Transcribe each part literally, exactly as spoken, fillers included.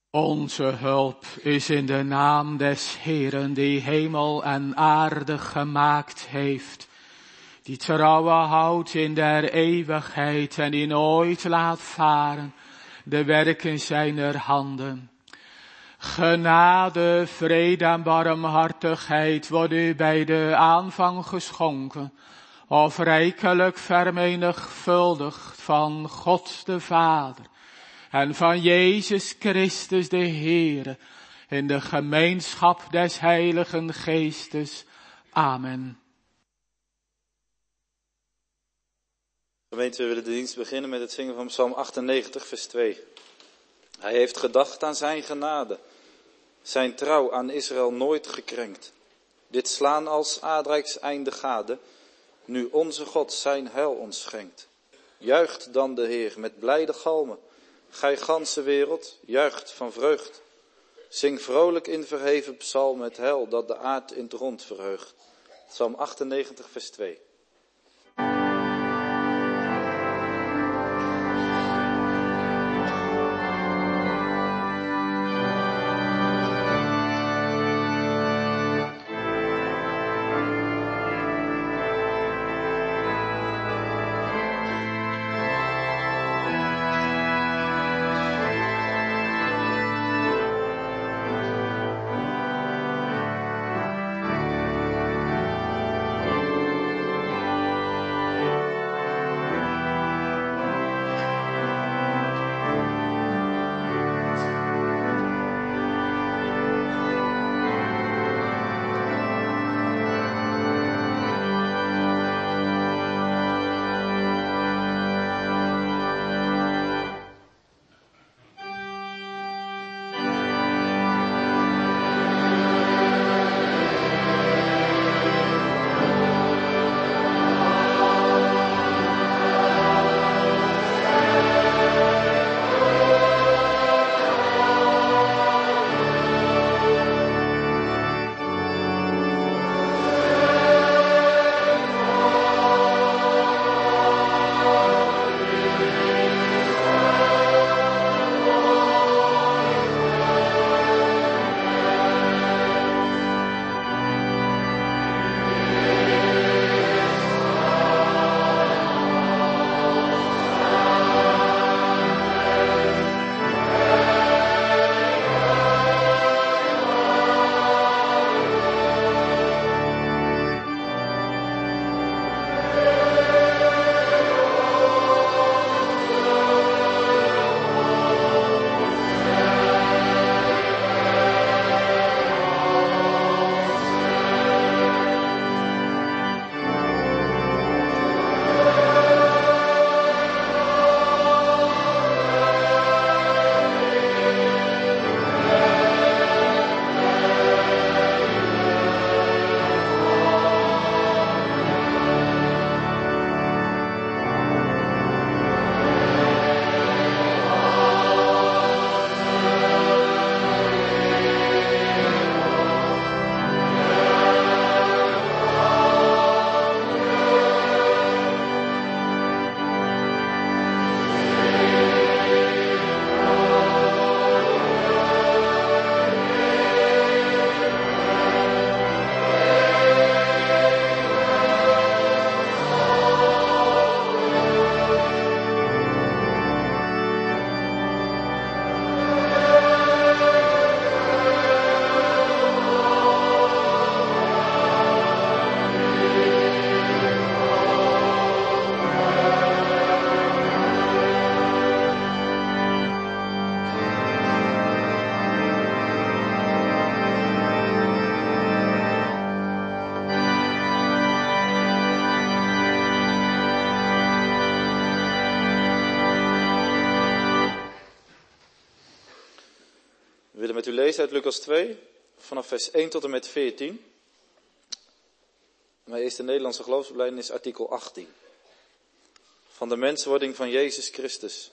Onze hulp is in de naam des Heeren, die hemel en aarde gemaakt heeft, die trouwe houdt in der eeuwigheid en die nooit laat varen de werken zijner handen. Genade, vrede en barmhartigheid wordt u bij de aanvang geschonken, of rijkelijk vermenigvuldigd van God de Vader en van Jezus Christus de Heere, in de gemeenschap des Heiligen Geestes. Amen. Gemeente, we willen de dienst beginnen met het zingen van Psalm achtennegentig, vers twee. Hij heeft gedacht aan zijn genade, zijn trouw aan Israël nooit gekrenkt. Dit slaan als aardrijks einde gade, nu onze God zijn heil ons schenkt. Juicht dan de Heer met blijde galmen, gij ganse wereld, juicht van vreugd. Zing vrolijk in verheven psalm met heil dat de aard in het rond verheugt. Psalm achtennegentig, vers twee. We willen met u lezen uit Lucas twee, vanaf vers één tot en met veertien. Mijn eerste Nederlandse geloofsbelijdenis, artikel achttien. Van de menswording van Jezus Christus.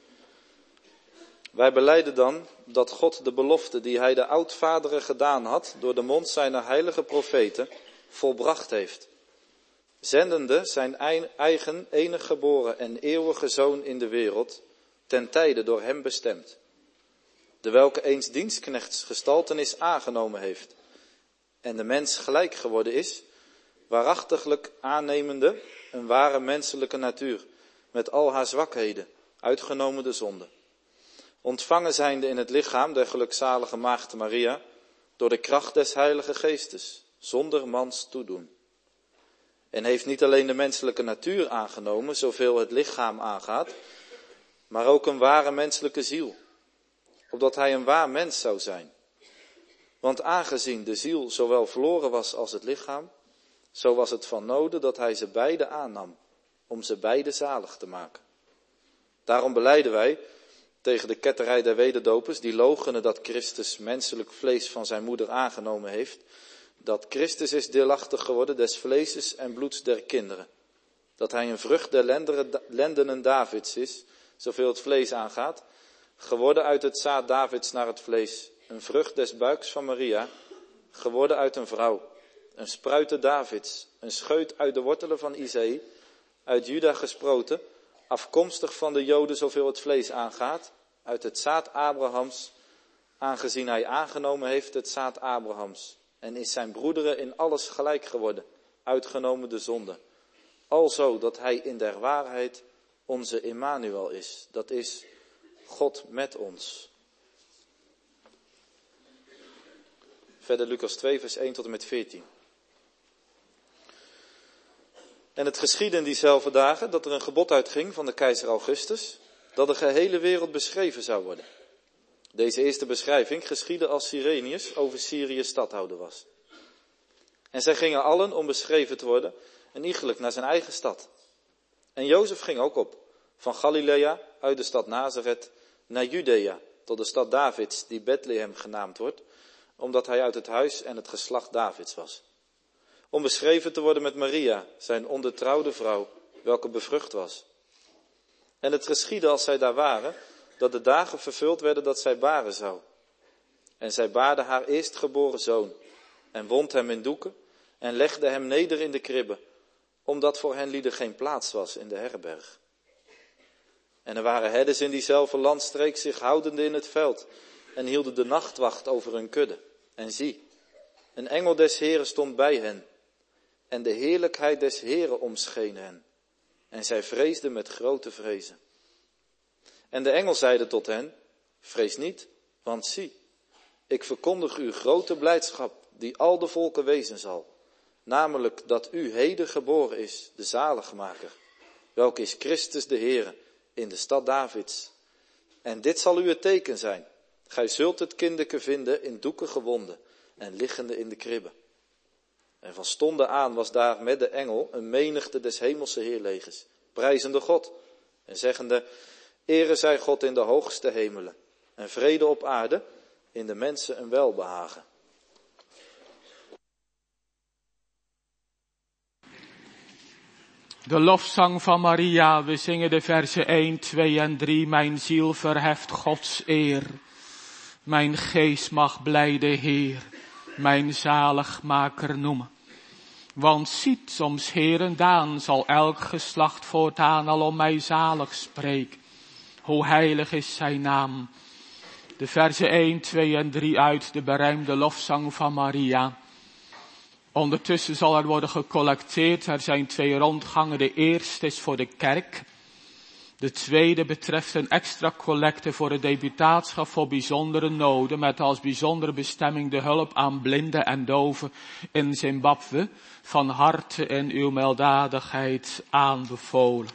Wij belijden dan dat God de belofte die hij de oudvaderen gedaan had door de mond zijner heilige profeten volbracht heeft. Zendende zijn eigen enige geboren en eeuwige zoon in de wereld, ten tijde door hem bestemd. de welke eens dienstknechts gestaltenis aangenomen heeft en de mens gelijk geworden is, waarachtiglijk aannemende een ware menselijke natuur, met al haar zwakheden, uitgenomen de zonde. Ontvangen zijnde in het lichaam der gelukzalige maagd Maria, door de kracht des Heilige Geestes, zonder mans toedoen. En heeft niet alleen de menselijke natuur aangenomen, zoveel het lichaam aangaat, maar ook een ware menselijke ziel, opdat hij een waar mens zou zijn. Want aangezien de ziel zowel verloren was als het lichaam, zo was het van noden dat hij ze beide aannam, om ze beide zalig te maken. Daarom belijden wij tegen de ketterij der wederdopers, die loochenen dat Christus menselijk vlees van zijn moeder aangenomen heeft, dat Christus is deelachtig geworden des vleeses en bloeds der kinderen, dat hij een vrucht der lendenen Davids is, zoveel het vlees aangaat, geworden uit het zaad Davids naar het vlees, een vrucht des buiks van Maria, geworden uit een vrouw, een spruite Davids, een scheut uit de wortelen van Isaïe, uit Juda gesproten, afkomstig van de Joden zoveel het vlees aangaat, uit het zaad Abrahams, aangezien hij aangenomen heeft het zaad Abrahams, en is zijn broederen in alles gelijk geworden, uitgenomen de zonde, alzo dat hij in der waarheid onze Immanuel is, dat is God met ons. Verder Lucas twee vers één tot en met veertien. En het geschiedde in diezelfde dagen dat er een gebod uitging van de keizer Augustus, dat de gehele wereld beschreven zou worden. Deze eerste beschrijving geschiedde als Cyrenius over Syrië stadhouder was. En zij gingen allen om beschreven te worden, en iegelijk naar zijn eigen stad. En Jozef ging ook op, van Galilea uit de stad Nazareth naar Judea, tot de stad Davids, die Bethlehem genaamd wordt, omdat hij uit het huis en het geslacht Davids was. Om beschreven te worden met Maria, zijn ondertrouwde vrouw, welke bevrucht was. En het geschiedde als zij daar waren, dat de dagen vervuld werden dat zij baren zou. En zij baarde haar eerstgeboren zoon, en wond hem in doeken, en legde hem neder in de kribbe, omdat voor hen lieden geen plaats was in de herberg. En er waren herders in diezelfde landstreek zich houdende in het veld, en hielden de nachtwacht over hun kudde. En zie, een engel des Heren stond bij hen, en de heerlijkheid des Heren omscheen hen. En zij vreesden met grote vrezen. En de engel zeide tot hen, vrees niet, want zie, ik verkondig u grote blijdschap, die al de volken wezen zal. Namelijk dat u heden geboren is, de zaligmaker, welke is Christus de Heere, in de stad Davids. En dit zal u het teken zijn. Gij zult het kindeke vinden in doeken gewonden en liggende in de kribbe. En van stonden aan was daar met de engel een menigte des hemelse heerlegers, prijzende God en zeggende, ere zij God in de hoogste hemelen en vrede op aarde, in de mensen een welbehagen. De lofzang van Maria, we zingen de versen één, twee en drie. Mijn ziel verheft Gods eer. Mijn geest mag blij de Heer, mijn zaligmaker noemen. Want ziet, soms herendaan zal elk geslacht voortaan al om mij zalig spreken. Hoe heilig is zijn naam. De versen één, twee en drie uit de beruimde lofzang van Maria. Ondertussen zal er worden gecollecteerd. Er zijn twee rondgangen. De eerste is voor de kerk. De tweede betreft een extra collecte voor het deputaatschap voor bijzondere noden, met als bijzondere bestemming de hulp aan blinden en doven in Zimbabwe, van harte in uw milddadigheid aanbevolen.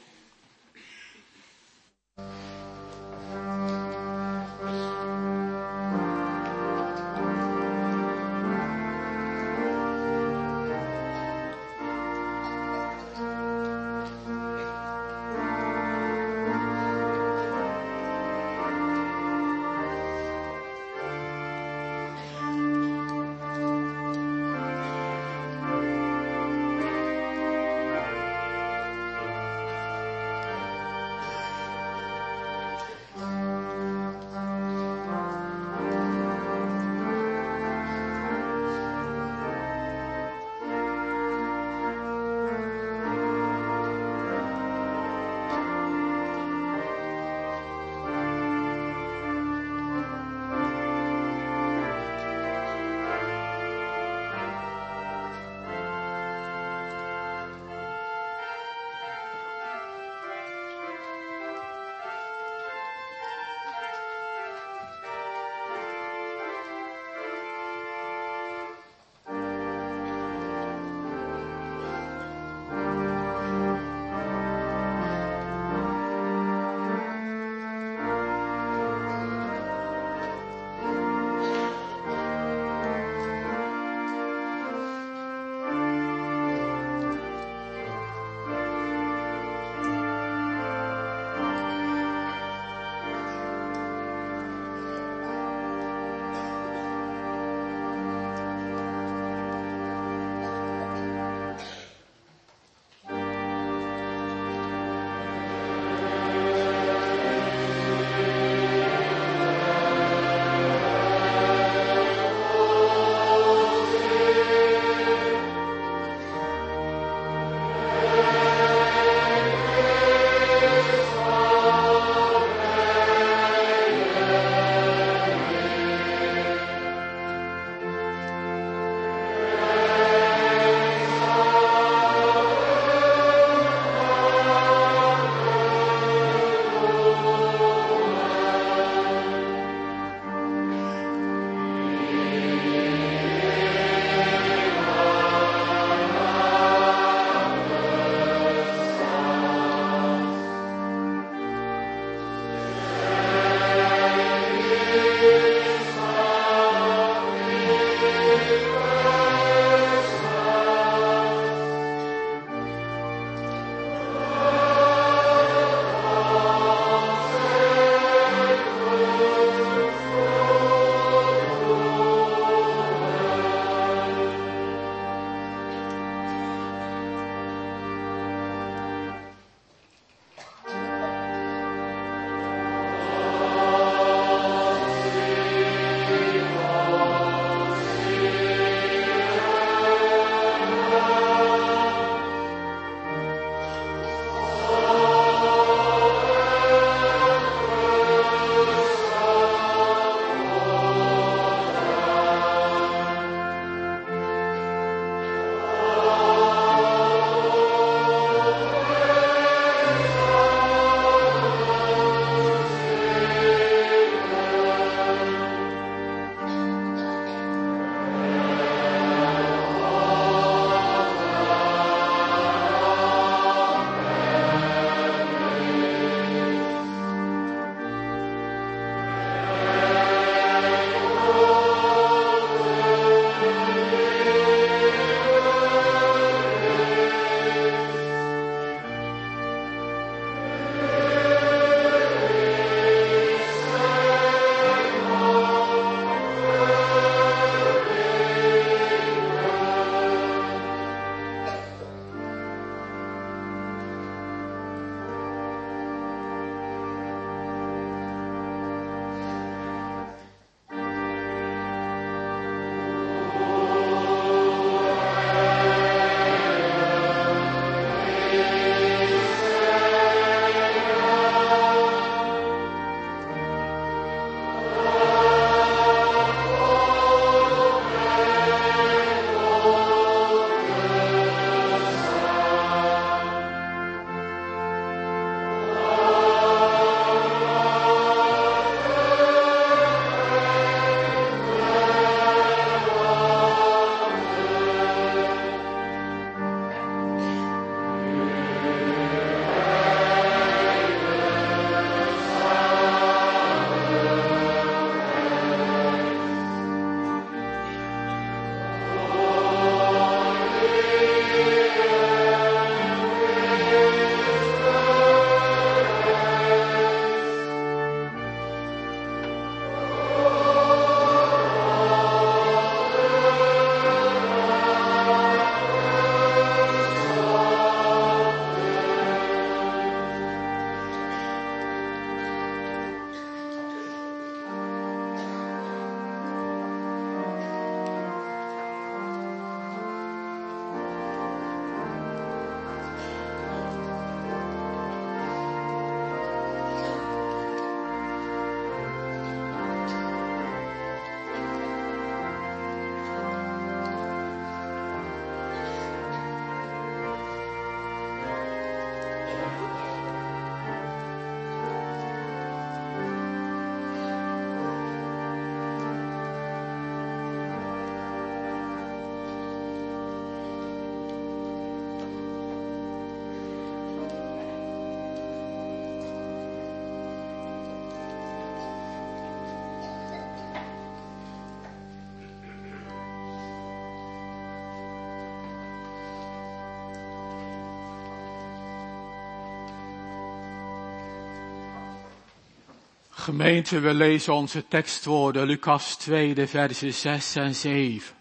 Gemeente, we lezen onze tekstwoorden, Lucas twee, de versen zes en zeven.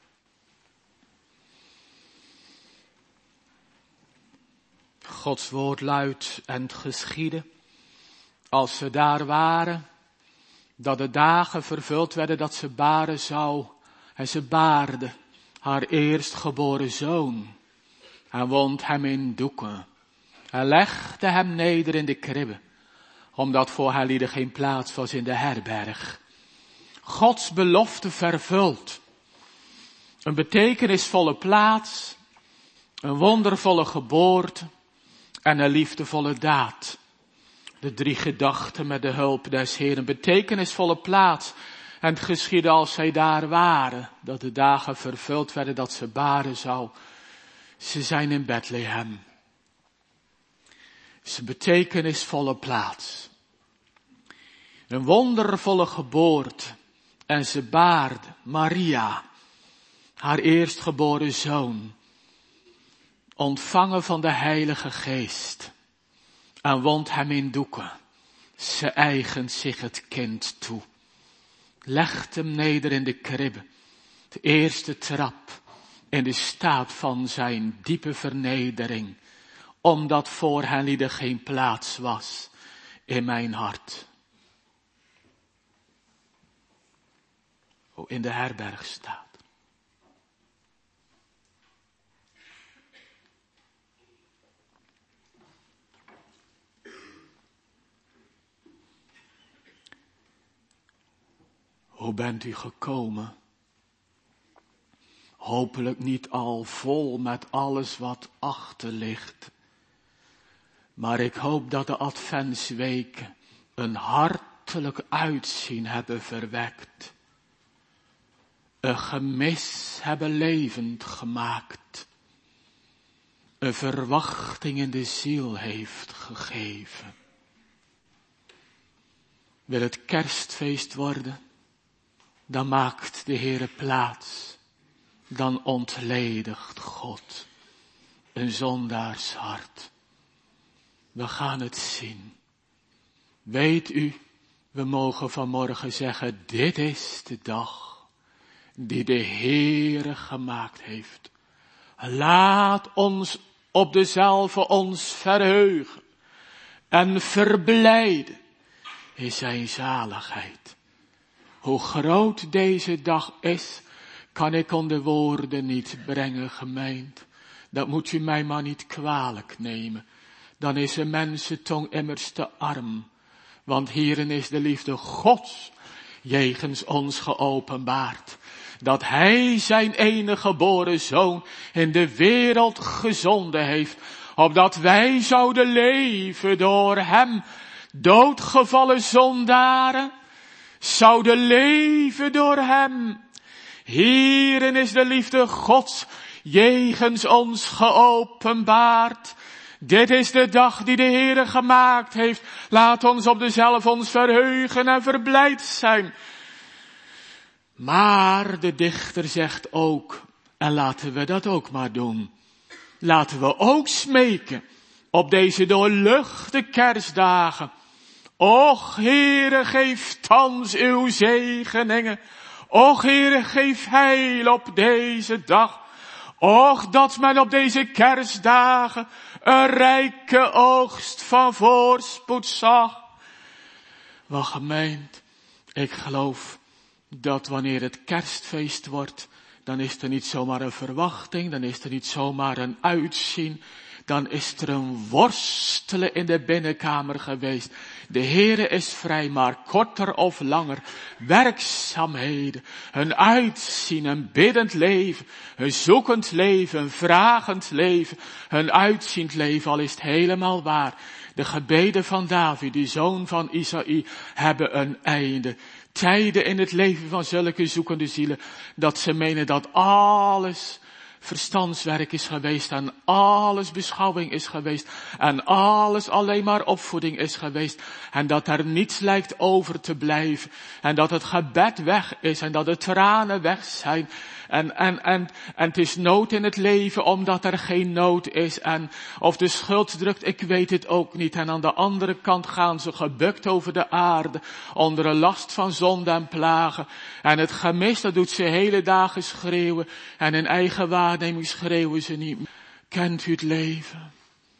Gods woord luidt: en het geschiedde, als ze daar waren, dat de dagen vervuld werden dat ze baren zou. En ze baarde haar eerstgeboren zoon. En wond hem in doeken. En legde hem neder in de kribbe, omdat voor haar lieden geen plaats was in de herberg. Gods belofte vervuld. Een betekenisvolle plaats, een wondervolle geboorte en een liefdevolle daad. De drie gedachten met de hulp des Heeren. Een betekenisvolle plaats. En het geschiedde als zij daar waren, dat de dagen vervuld werden dat ze baren zou. Ze zijn in Bethlehem. Het is een betekenisvolle plaats. Een wondervolle geboorte. En ze baarde Maria, haar eerstgeboren zoon, ontvangen van de Heilige Geest. En wond hem in doeken. Ze eigent zich het kind toe. Legt hem neder in de kribbe. De eerste trap in de staat van zijn diepe vernedering. Omdat voor hen lieden geen plaats was in mijn hart. O, in de herberg staat. Hoe bent u gekomen? Hopelijk niet al vol met alles wat achter ligt. Maar ik hoop dat de adventsweken een hartelijk uitzien hebben verwekt. Een gemis hebben levend gemaakt. Een verwachting in de ziel heeft gegeven. Wil het kerstfeest worden? Dan maakt de Heere plaats, dan ontledigt God een zondaars hart. We gaan het zien. Weet u, we mogen vanmorgen zeggen, dit is de dag die de Heere gemaakt heeft. Laat ons op dezelfde ons verheugen en verblijden in zijn zaligheid. Hoe groot deze dag is, kan ik onder woorden niet brengen, gemeente. Dat moet u mij maar niet kwalijk nemen. Dan is een mensentong immers te arm. Want hierin is de liefde Gods jegens ons geopenbaard. Dat Hij zijn enige geboren zoon in de wereld gezonden heeft. Opdat wij zouden leven door Hem. Doodgevallen zondaren zouden leven door Hem. Hierin is de liefde Gods jegens ons geopenbaard. Dit is de dag die de Heere gemaakt heeft. Laat ons op dezelfde ons verheugen en verblijd zijn. Maar de dichter zegt ook, en laten we dat ook maar doen. Laten we ook smeken op deze doorluchte kerstdagen. Och, Heere, geef thans uw zegeningen. Och, Heere, geef heil op deze dag. Och, dat men op deze kerstdagen een rijke oogst van voorspoed zag. Wel, gemeent, ik geloof dat wanneer het kerstfeest wordt, dan is er niet zomaar een verwachting, dan is er niet zomaar een uitzien, dan is er een worstelen in de binnenkamer geweest. De Heere is vrij, maar korter of langer, werkzaamheden, een uitzien, een biddend leven, een zoekend leven, een vragend leven, een uitziend leven, al is het helemaal waar. De gebeden van David, die zoon van Isaïe, hebben een einde. Tijden in het leven van zulke zoekende zielen, dat ze menen dat alles verstandswerk is geweest en alles beschouwing is geweest en alles alleen maar opvoeding is geweest en dat er niets lijkt over te blijven en dat het gebed weg is en dat de tranen weg zijn en, en, en, en het is nood in het leven omdat er geen nood is en of de schuld drukt, ik weet het ook niet en aan de andere kant gaan ze gebukt over de aarde onder een last van zonde en plagen en het gemis dat doet ze hele dagen schreeuwen en in eigen waarneming schreeuwen ze niet. Kent u het leven?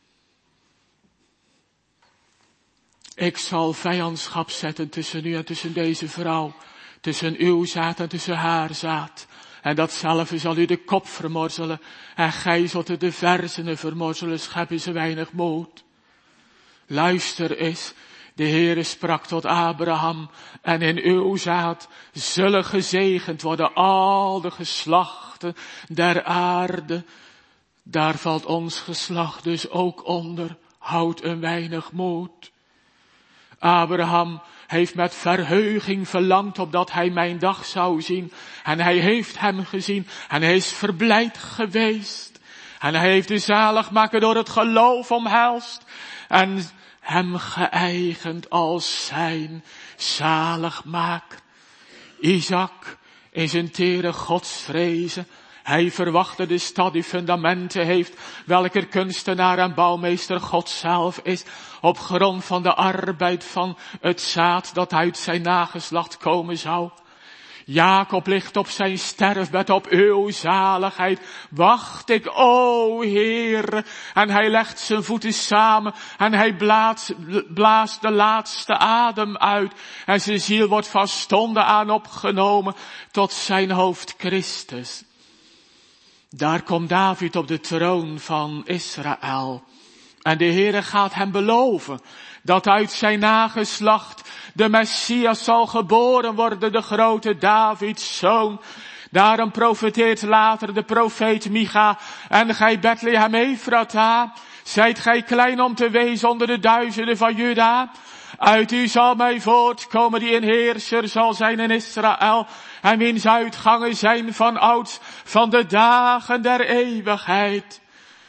Ik zal vijandschap zetten tussen u en tussen deze vrouw, tussen uw zaad en tussen haar zaad. En datzelfde zal u de kop vermorzelen en gij zult er de versenen vermorzelen, scheppen ze weinig moed. Luister eens, de Heere sprak tot Abraham en in uw zaad zullen gezegend worden al de geslachten der aarde. Daar valt ons geslacht dus ook onder, houd een weinig moed. Abraham heeft met verheuging verlangd opdat hij mijn dag zou zien. En hij heeft hem gezien en hij is verblijd geweest. En hij heeft de zaligmaker door het geloof omhelst. En hem geëigend als zijn zaligmaker. Isaac in zijn tere godsvrezen. Hij verwachtte de stad die fundamenten heeft, welker kunstenaar en bouwmeester God zelf is, op grond van de arbeid van het zaad dat uit zijn nageslacht komen zou. Jacob ligt op zijn sterfbed op uw zaligheid. Wacht ik, o Heer. En hij legt zijn voeten samen en hij blaast, blaast de laatste adem uit. En zijn ziel wordt van stonden aan opgenomen tot zijn hoofd Christus. Daar komt David op de troon van Israël. En de Heere gaat hem beloven dat uit zijn nageslacht de Messias zal geboren worden, de grote Davids zoon. Daarom profeteert later de profeet Micha: en gij Bethlehem Ephrata, zijt gij klein om te wezen onder de duizenden van Juda. Uit u zal mij voortkomen die een heerser zal zijn in Israël, en wiens uitgangen zijn van ouds, van de dagen der eeuwigheid.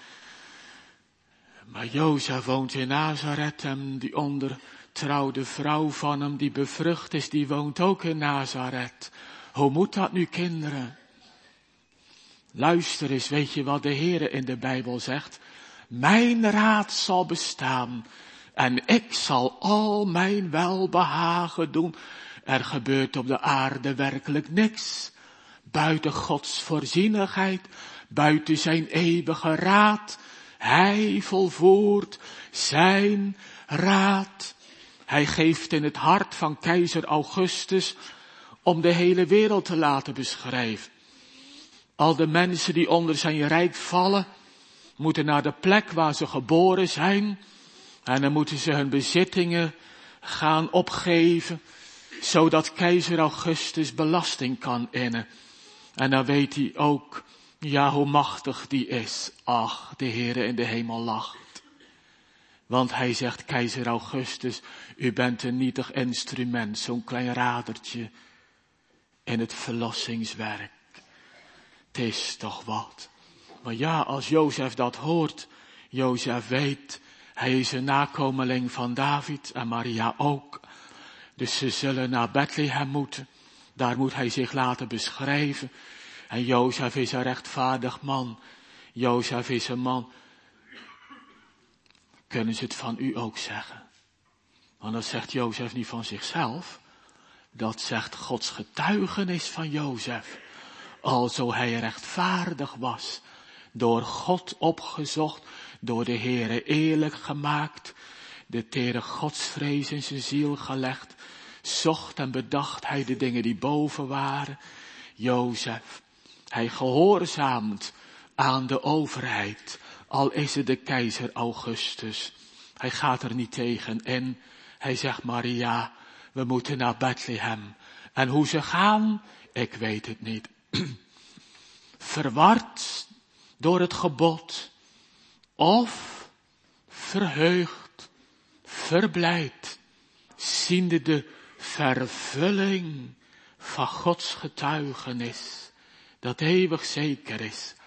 Maar Jozef woont in Nazareth en die ondertrouwde vrouw van hem die bevrucht is, die woont ook in Nazareth. Hoe moet dat nu, kinderen? Luister eens, weet je wat de Heere in de Bijbel zegt? Mijn raad zal bestaan en ik zal al mijn welbehagen doen. Er gebeurt op de aarde werkelijk niks. Buiten Gods voorzienigheid, buiten zijn eeuwige raad. Hij volvoert zijn raad. Hij geeft in het hart van keizer Augustus om de hele wereld te laten beschrijven. Al de mensen die onder zijn rijk vallen, moeten naar de plek waar ze geboren zijn. En dan moeten ze hun bezittingen gaan opgeven, zodat keizer Augustus belasting kan innen. En dan weet hij ook, ja, hoe machtig die is. Ach, de Heere in de hemel lacht. Want hij zegt, keizer Augustus, u bent een nietig instrument, zo'n klein radertje in het verlossingswerk. Het is toch wat. Maar ja, als Jozef dat hoort, Jozef weet, hij is een nakomeling van David en Maria ook. Dus ze zullen naar Bethlehem moeten. Daar moet hij zich laten beschrijven. En Jozef is een rechtvaardig man. Jozef is een man. Kunnen ze het van u ook zeggen? Want dat zegt Jozef niet van zichzelf. Dat zegt Gods getuigenis van Jozef. Alzo hij rechtvaardig was. Door God opgezocht. Door de Heere eerlijk gemaakt. De tere godsvrees in zijn ziel gelegd. Zocht en bedacht hij de dingen die boven waren. Jozef. Hij gehoorzaamt aan de overheid. Al is het de keizer Augustus. Hij gaat er niet tegen in. Hij zegt, Maria, we moeten naar Bethlehem. En hoe ze gaan, ik weet het niet. Verward door het gebod. Of verheugd, verblijd. Ziende de vervulling van Gods getuigenis. Dat eeuwig zeker is.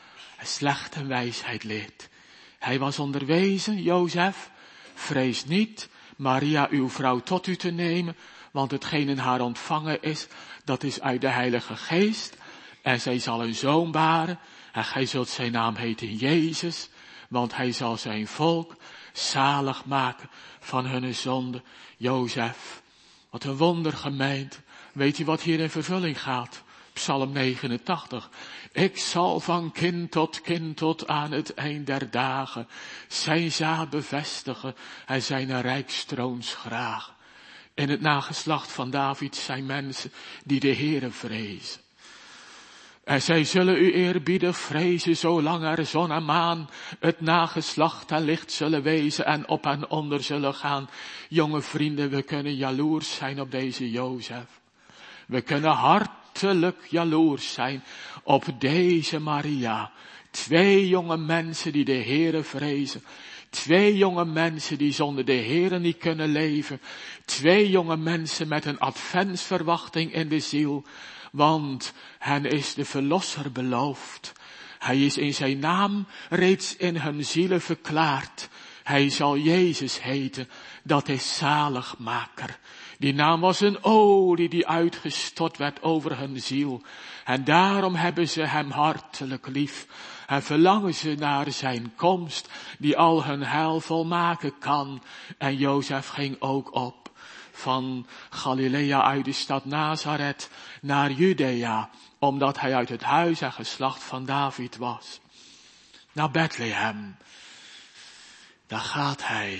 en slecht en wijsheid leert. Hij was onderwezen, Jozef, vrees niet Maria uw vrouw tot u te nemen, want hetgeen in haar ontvangen is, dat is uit de Heilige Geest. En zij zal een zoon baren, en gij zult zijn naam heten Jezus, want hij zal zijn volk zalig maken van hun zonde. Jozef, wat een wonder gemeente. Weet u wat hier in vervulling gaat? Psalm negenentachtig. Ik zal van kind tot kind tot aan het eind der dagen zijn zaad bevestigen en zijn rijkstroons graag. In het nageslacht van David zijn mensen die de Heere vrezen. En zij zullen u eerbiedig vrezen, zolang er zon en maan het nageslacht en licht zullen wezen en op en onder zullen gaan. Jonge vrienden, we kunnen jaloers zijn op deze Jozef. We kunnen hartelijk jaloers zijn op deze Maria. Twee jonge mensen die de Heere vrezen. Twee jonge mensen die zonder de Heere niet kunnen leven. Twee jonge mensen met een adventsverwachting in de ziel. Want hen is de Verlosser beloofd. Hij is in zijn naam reeds in hun zielen verklaard. Hij zal Jezus heten, dat is zaligmaker. Die naam was een olie die uitgestort werd over hun ziel. En daarom hebben ze hem hartelijk lief. En verlangen ze naar zijn komst, die al hun heil volmaken kan. En Jozef ging ook op van Galilea uit de stad Nazareth naar Judea, omdat hij uit het huis en geslacht van David was. Naar Bethlehem. Daar gaat hij.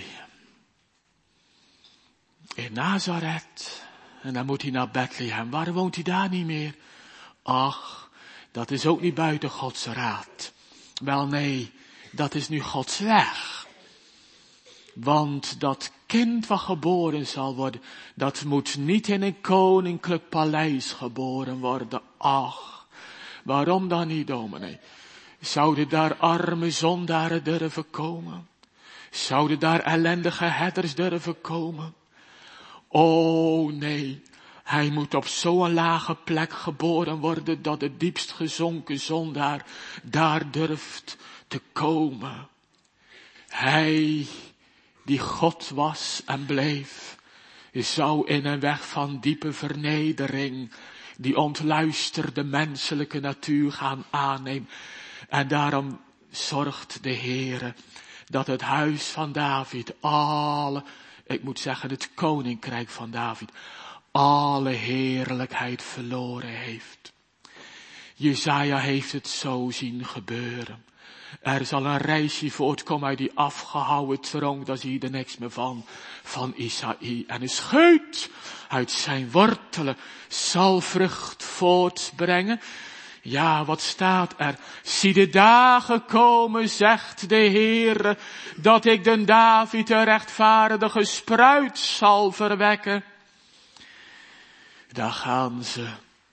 In Nazareth. En dan moet hij naar Bethlehem. Waarom woont hij daar niet meer? Ach, dat is ook niet buiten Gods raad. Wel nee, dat is nu Gods weg. Want dat kind wat geboren zal worden, dat moet niet in een koninklijk paleis geboren worden. Ach, waarom dan niet, dominee? Zouden daar arme zondaren durven komen? Zouden daar ellendige herders durven komen? Oh nee, hij moet op zo'n lage plek geboren worden dat de diepst gezonken zondaar daar durft te komen. Hij die God was en bleef, zou in een weg van diepe vernedering die ontluisterde menselijke natuur gaan aannemen. En daarom zorgt de Heere dat het huis van David, alle, ik moet zeggen het koninkrijk van David, alle heerlijkheid verloren heeft. Jesaja heeft het zo zien gebeuren. Er zal een reisje voortkomen uit die afgehouwen tronk, daar zie je er niks meer van, van Isaïe. En een scheut uit zijn wortelen zal vrucht voortbrengen. Ja, wat staat er? Zie de dagen komen, zegt de Heere, dat ik den David de rechtvaardige spruit zal verwekken. Daar gaan ze.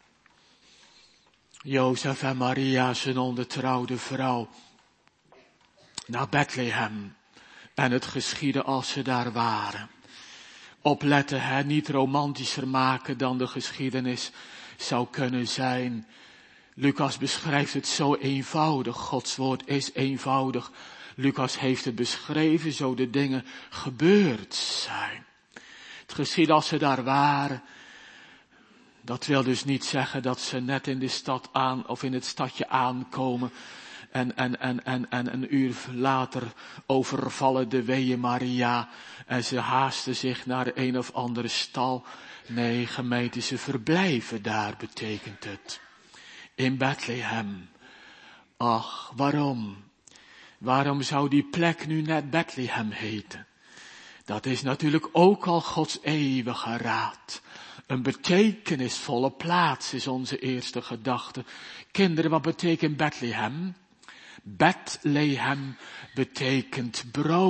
Jozef en Maria, zijn ondertrouwde vrouw, naar Bethlehem. En het geschiedde als ze daar waren. Opletten, hè, niet romantischer maken dan de geschiedenis zou kunnen zijn. Lucas beschrijft het zo eenvoudig. Gods woord is eenvoudig. Lucas heeft het beschreven zo de dingen gebeurd zijn. Het geschiedde als ze daar waren. Dat wil dus niet zeggen dat ze net in de stad aan, of in het stadje aankomen. En, en, en, en, en een uur later overvallen de weeën Maria. En ze haasten zich naar een of andere stal. Nee, gemeente, ze verblijven daar, betekent het. In Bethlehem. Ach, waarom? Waarom zou die plek nu net Bethlehem heten? Dat is natuurlijk ook al Gods eeuwige raad. Een betekenisvolle plaats is onze eerste gedachte. Kinderen, wat betekent Bethlehem? Bethlehem betekent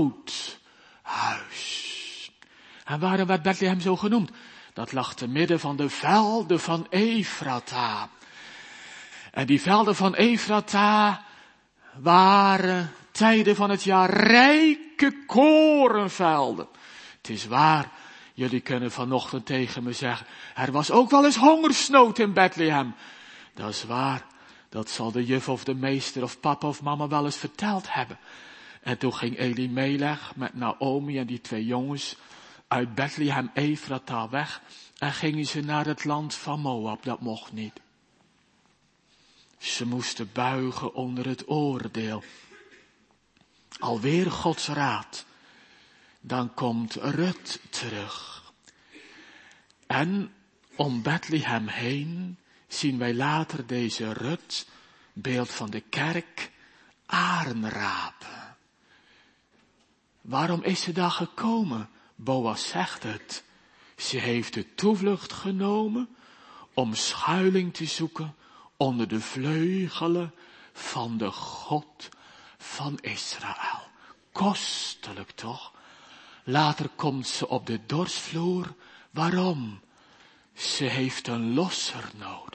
broodhuis. En waarom werd Bethlehem zo genoemd? Dat lag te midden van de velden van Efrata. En die velden van Efrata waren tijden van het jaar rijke korenvelden. Het is waar, jullie kunnen vanochtend tegen me zeggen, er was ook wel eens hongersnood in Bethlehem. Dat is waar, Dat zal de juf of de meester of papa of mama wel eens verteld hebben. En toen ging Elimelech met Naomi en die twee jongens uit Bethlehem Efrata weg. En gingen ze naar het land van Moab. Dat mocht niet. Ze moesten buigen onder het oordeel. Alweer Gods raad. Dan komt Rut terug. En om Bethlehem heen zien wij later deze Rut, beeld van de kerk, aren rapen. Waarom is ze daar gekomen? Boas zegt het. Ze heeft de toevlucht genomen om schuiling te zoeken onder de vleugelen van de God van Israël. Kostelijk toch? Later komt ze op de dorsvloer. Waarom? Ze heeft een losser nodig.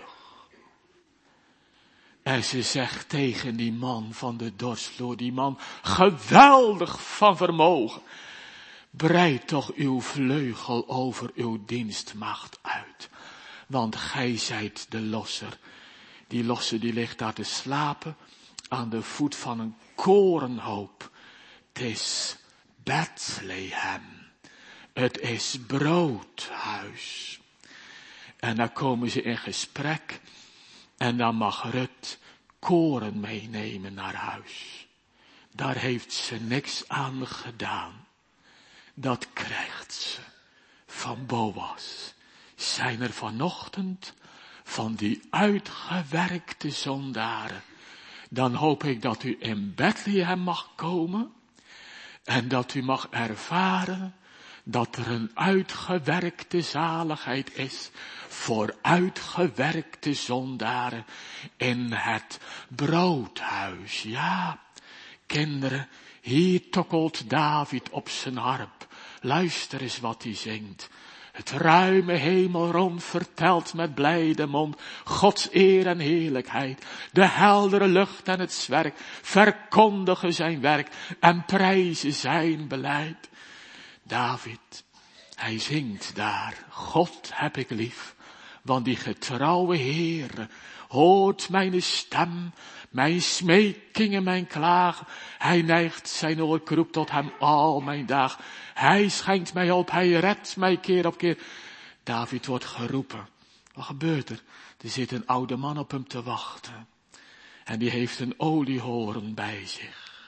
En ze zegt tegen die man van de dorsvloer, die man geweldig van vermogen, breid toch uw vleugel over uw dienstmacht uit. Want gij zijt de losser. Die losser die ligt daar te slapen aan de voet van een korenhoop. Het is Bethlehem. Het is broodhuis. En dan komen ze in gesprek. En dan mag Rut koren meenemen naar huis. Daar heeft ze niks aan gedaan. Dat krijgt ze van Boas. Zijn er vanochtend van die uitgewerkte zondaren. Dan hoop ik dat u in Bethlehem mag komen. En dat u mag ervaren dat er een uitgewerkte zaligheid is voor uitgewerkte zondaren in het broodhuis. Ja, kinderen, hier tokkelt David op zijn harp. Luister eens wat hij zingt. Het ruime hemelrond vertelt met blijde mond Gods eer en heerlijkheid. De heldere lucht en het zwerk verkondigen zijn werk en prijzen zijn beleid. David, hij zingt daar, God heb ik lief, want die getrouwe Heere hoort mijn stem, mijn smekingen, mijn klagen. Hij neigt zijn oor, ik roep tot hem al mijn dag. Hij schenkt mij op, hij redt mij keer op keer. David wordt geroepen. Wat gebeurt er? Er zit een oude man op hem te wachten. En die heeft een oliehoorn bij zich.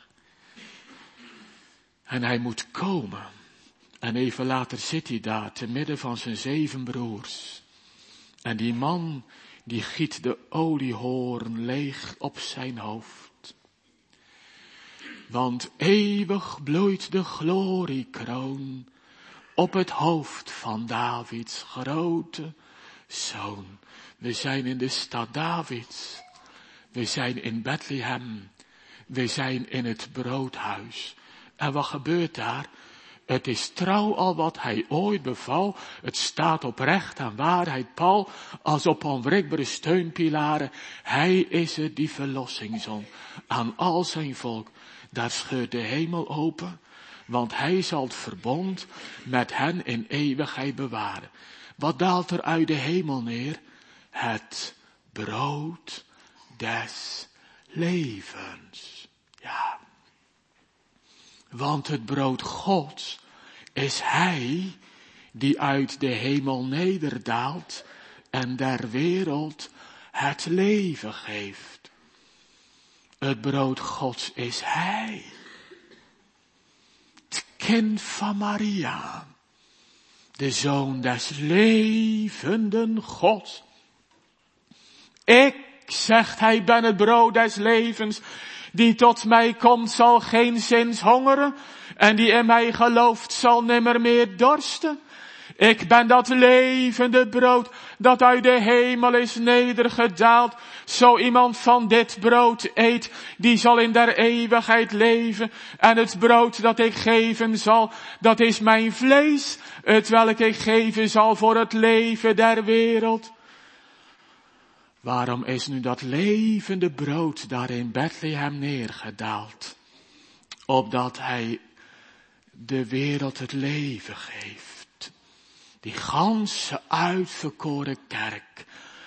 En hij moet komen. En even later zit hij daar, te midden van zijn zeven broers. En die man, die giet de oliehoorn leeg op zijn hoofd. Want eeuwig bloeit de gloriekroon op het hoofd van Davids grote zoon. We zijn in de stad Davids. We zijn in Bethlehem. We zijn in het broodhuis. En wat gebeurt daar? Het is trouw al wat hij ooit beval. Het staat op recht en waarheid pal, als op onwrikbare steunpilaren. Hij is het die verlossing zond aan al zijn volk. Daar scheurt de hemel open, want hij zal het verbond met hen in eeuwigheid bewaren. Wat daalt er uit de hemel neer? Het brood des levens. Ja. Want het brood Gods is hij die uit de hemel nederdaalt en der wereld het leven geeft. Het brood Gods is hij. Het kind van Maria. De zoon des levenden Gods. Ik, zegt hij, ben het brood des levens. Die tot mij komt zal geen zins hongeren. En die in mij gelooft zal nimmer meer dorsten. Ik ben dat levende brood dat uit de hemel is nedergedaald. Zo iemand van dit brood eet, die zal in der eeuwigheid leven. En het brood dat ik geven zal, dat is mijn vlees, het welk ik geven zal voor het leven der wereld. Waarom is nu dat levende brood daar in Bethlehem neergedaald? Opdat hij de wereld het leven geeft. Die ganse uitverkoren kerk.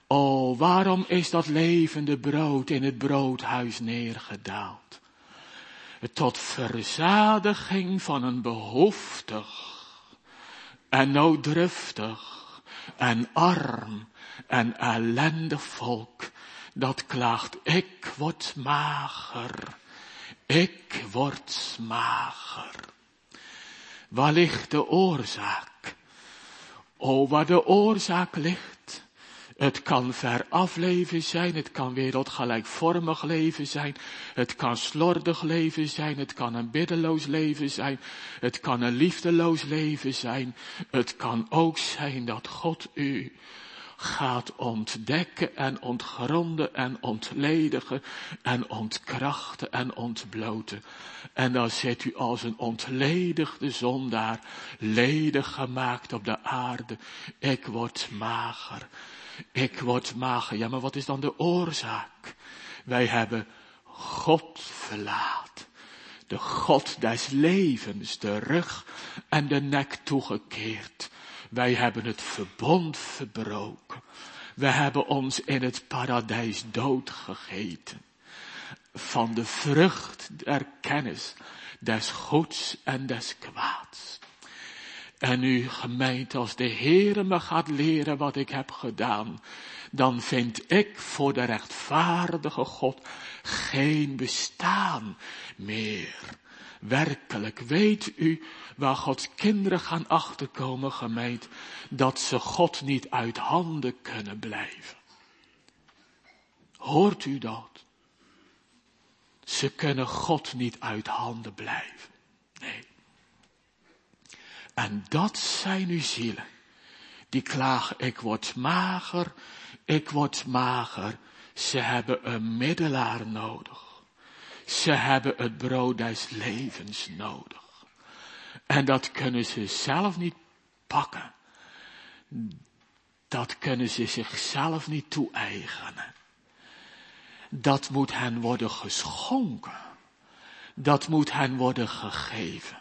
O, waarom is dat levende brood in het broodhuis neergedaald? Tot verzadiging van een behoeftig en nooddruftig en arm en ellendig volk. Dat klaagt, ik word mager, ik word mager. Waar ligt de oorzaak? O, waar de oorzaak ligt. Het kan veraf leven zijn, het kan wereldgelijkvormig leven zijn, het kan slordig leven zijn, het kan een biddeloos leven zijn, het kan een liefdeloos leven zijn. Het kan ook zijn dat God u gaat ontdekken en ontgronden en ontledigen en ontkrachten en ontbloten. En dan zit u als een ontledigde zondaar, ledig gemaakt op de aarde. Ik word mager. Ik word mager. Ja, maar wat is dan de oorzaak? Wij hebben God verlaten. De God des levens, de rug en de nek toegekeerd. Wij hebben het verbond verbroken. We hebben ons in het paradijs doodgegeten. Van de vrucht der kennis, des goeds en des kwaads. En nu gemeente, als de Heere me gaat leren wat ik heb gedaan, dan vind ik voor de rechtvaardige God geen bestaan meer. Werkelijk, weet u waar Gods kinderen gaan achterkomen, gemeente, dat ze God niet uit handen kunnen blijven. Hoort u dat? Ze kunnen God niet uit handen blijven. Nee. En dat zijn uw zielen. Die klagen, ik word mager, ik word mager. Ze hebben een middelaar nodig. Ze hebben het brood des levens nodig. En dat kunnen ze zelf niet pakken. Dat kunnen ze zichzelf niet toe-eigenen. Dat moet hen worden geschonken. Dat moet hen worden gegeven.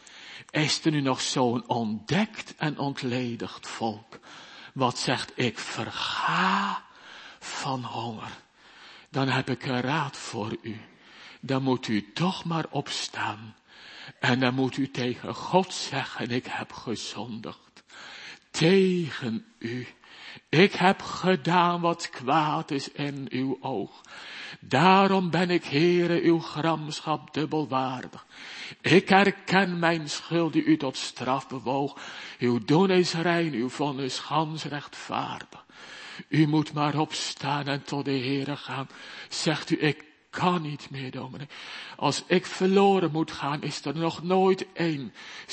Is er nu nog zo'n ontdekt en ontledigd volk, wat zegt, ik verga van honger. Dan heb ik een raad voor u. Dan moet u toch maar opstaan. En dan moet u tegen God zeggen, ik heb gezondigd. Tegen u. Ik heb gedaan wat kwaad is in uw oog. Daarom ben ik, Heere, uw gramschap dubbelwaardig. Ik herken mijn schuld die u tot straf bewoog. Uw doen is rein, uw vonnis gans rechtvaardig. U moet maar opstaan en tot de Heere gaan. Zegt u, ik kan niet meer, dominee. Als ik verloren moet gaan, is er nog nooit één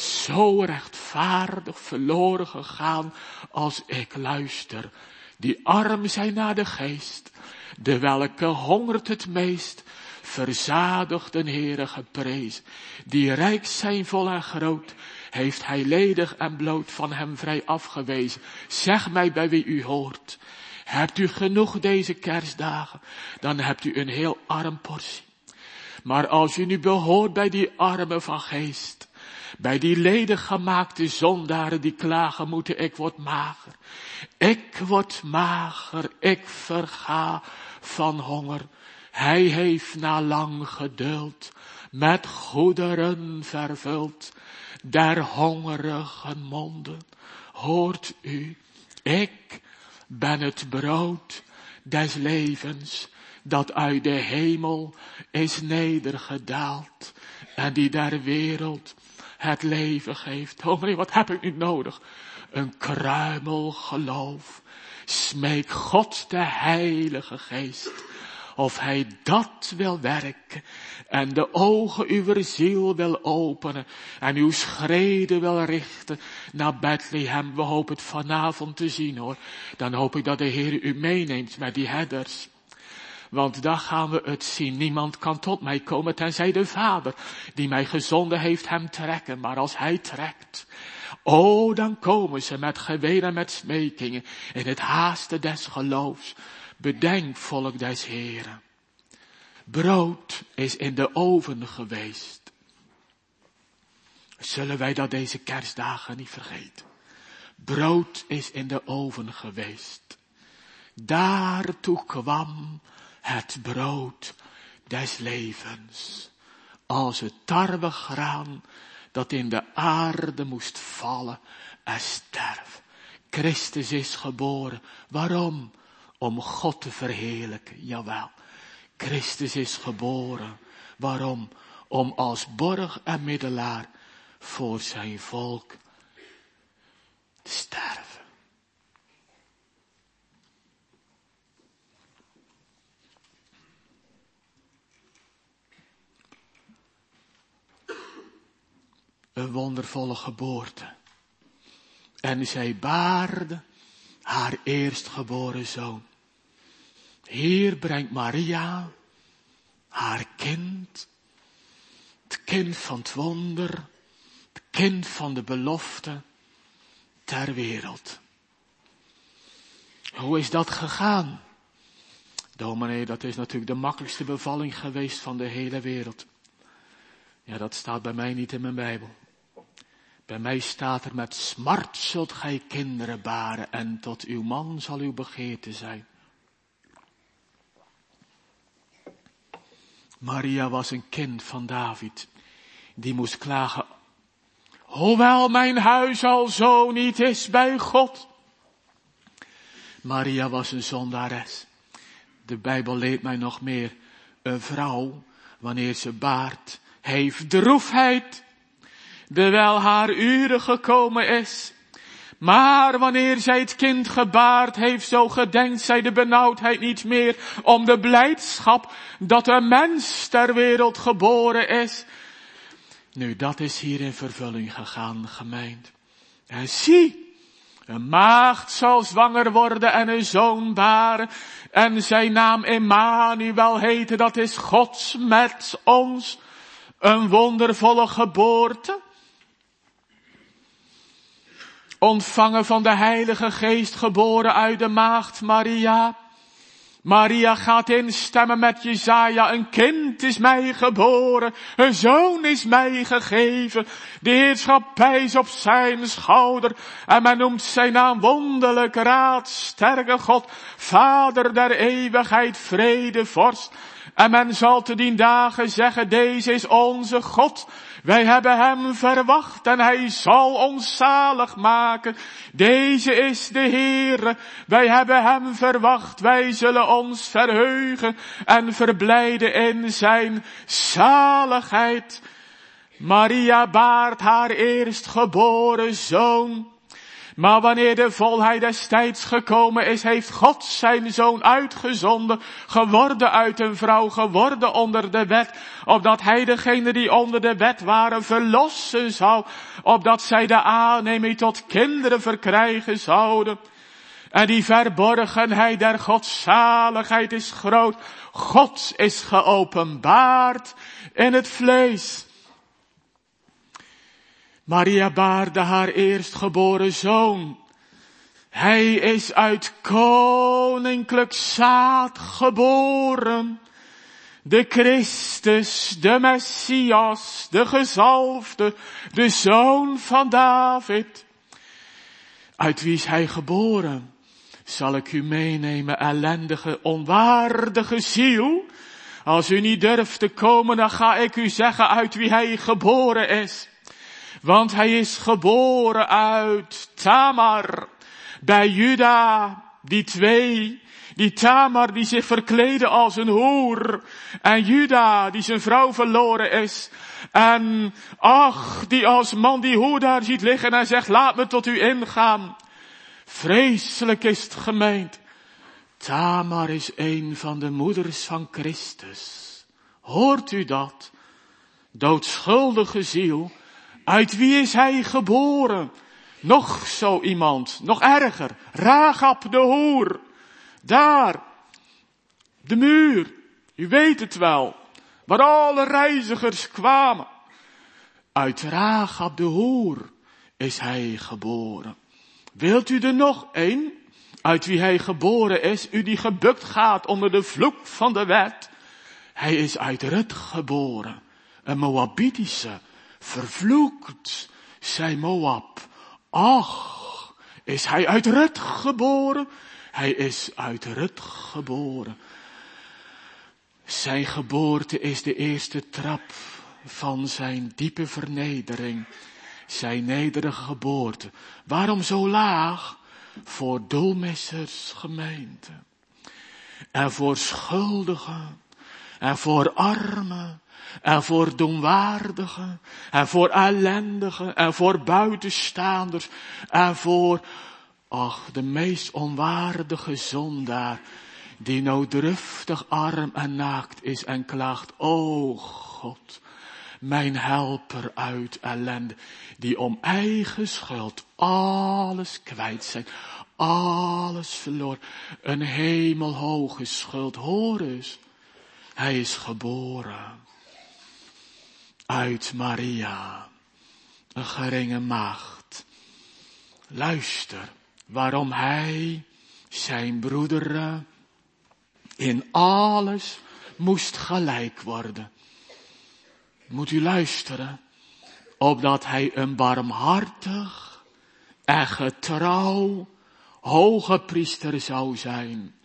zo rechtvaardig verloren gegaan als ik. Luister. Die arm zijn naar de geest, de welke hongert het meest, verzadigd den Heere geprezen. Die rijk zijn vol en groot, heeft hij ledig en bloot van hem vrij afgewezen. Zeg mij bij wie u hoort. Hebt u genoeg deze kerstdagen, dan hebt u een heel arm portie. Maar als u nu behoort bij die armen van geest, bij die ledig gemaakte zondaren die klagen moeten, ik word mager. Ik word mager, ik verga van honger. Hij heeft na lang geduld met goederen vervuld der hongerigen monden. Hoort u, ik ben het brood des levens dat uit de hemel is nedergedaald en die der wereld het leven geeft. Oh meneer, wat heb ik nu nodig? Een kruimel geloof. Smeek God de Heilige Geest of hij dat wil werken en de ogen uw ziel wil openen en uw schreden wil richten naar Bethlehem. We hopen het vanavond te zien, hoor. Dan hoop ik dat de Heer u meeneemt met die herders. Want dan gaan we het zien. Niemand kan tot mij komen tenzij de Vader die mij gezonden heeft hem trekken. Maar als hij trekt, oh, dan komen ze met geween en met smekingen in het haaste des geloofs. Bedenk, volk des Heren. Brood is in de oven geweest. Zullen wij dat deze kerstdagen niet vergeten? Brood is in de oven geweest. Daartoe kwam het brood des levens. Als het tarwegraan dat in de aarde moest vallen en sterven. Christus is geboren. Waarom? Om God te verheerlijken. Jawel. Christus is geboren. Waarom? Om als borg en middelaar voor zijn volk te sterven. Een wondervolle geboorte. En zij baarde haar eerstgeboren zoon. Hier brengt Maria haar kind. Het kind van het wonder. Het kind van de belofte. Ter wereld. Hoe is dat gegaan? Dominee, dat is natuurlijk de makkelijkste bevalling geweest van de hele wereld. Ja, dat staat bij mij niet in mijn Bijbel. Bij mij staat er met smart zult gij kinderen baren en tot uw man zal uw begeerte zijn. Maria was een kind van David. Die moest klagen. Hoewel mijn huis al zo niet is bij God. Maria was een zondares. De Bijbel leert mij nog meer. Een vrouw, wanneer ze baart, heeft droefheid. Dewijl haar uren gekomen is. Maar wanneer zij het kind gebaard heeft, zo gedenkt zij de benauwdheid niet meer om de blijdschap dat een mens ter wereld geboren is. Nu, dat is hier in vervulling gegaan, gemeente. En zie, een maagd zal zwanger worden en een zoon baren. En zijn naam Emmanuel heten, dat is God met ons. Een wondervolle geboorte. Ontvangen van de Heilige Geest, geboren uit de maagd Maria. Maria gaat instemmen met Jesaja. Een kind is mij geboren, een zoon is mij gegeven. De heerschappij is op zijn schouder. En men noemt zijn naam wonderlijk raad, sterke God, Vader der eeuwigheid, vrede, vorst. En men zal te dien dagen zeggen, deze is onze God. Wij hebben hem verwacht en hij zal ons zalig maken. Deze is de Heere. Wij hebben hem verwacht. Wij zullen ons verheugen en verblijden in zijn zaligheid. Maria baart haar eerstgeboren zoon. Maar wanneer de volheid des tijds gekomen is, heeft God zijn zoon uitgezonden, geworden uit een vrouw, geworden onder de wet, opdat hij degene die onder de wet waren verlossen zou, opdat zij de aanneming tot kinderen verkrijgen zouden. En die verborgenheid der godzaligheid is groot. God is geopenbaard in het vlees. Maria baarde haar eerstgeboren zoon. Hij is uit koninklijk zaad geboren. De Christus, de Messias, de gezalfde, de zoon van David. Uit wie is hij geboren? Zal ik u meenemen, ellendige, onwaardige ziel? Als u niet durft te komen, dan ga ik u zeggen uit wie hij geboren is. Want hij is geboren uit Tamar, bij Juda, die twee, die Tamar die zich verkleedde als een hoer, en Juda die zijn vrouw verloren is, en ach, die als man die hoer daar ziet liggen en zegt, laat me tot u ingaan. Vreselijk is het gemeend. Tamar is een van de moeders van Christus. Hoort u dat? Doodschuldige ziel. Uit wie is hij geboren? Nog zo iemand, nog erger. Rahab de hoer. Daar, de muur. U weet het wel. Waar alle reizigers kwamen. Uit Rahab de hoer is hij geboren. Wilt u er nog een? Uit wie hij geboren is, u die gebukt gaat onder de vloek van de wet. Hij is uit Rut geboren. Een Moabitische. Vervloekt, zei Moab. Ach, Is hij uit Rut geboren? Hij is uit Rut geboren. Zijn geboorte is de eerste trap van zijn diepe vernedering. Zijn nederige geboorte. Waarom zo laag? Voor doelmissers gemeente. En voor schuldigen. En voor armen. En voor doenwaardigen. En voor ellendigen. En voor buitenstaanders. En voor, ach, de meest onwaardige zondaar. Die nooddruftig arm en naakt is en klaagt. O God, mijn helper uit ellende. Die om eigen schuld alles kwijt zijn. Alles verloren. Een hemelhoge schuld. Hoor eens. Hij is geboren. Uit Maria. Een geringe maagd. Luister. Waarom hij zijn broederen in alles moest gelijk worden. Moet u luisteren. Opdat hij een barmhartig en getrouw hoge priester zou zijn.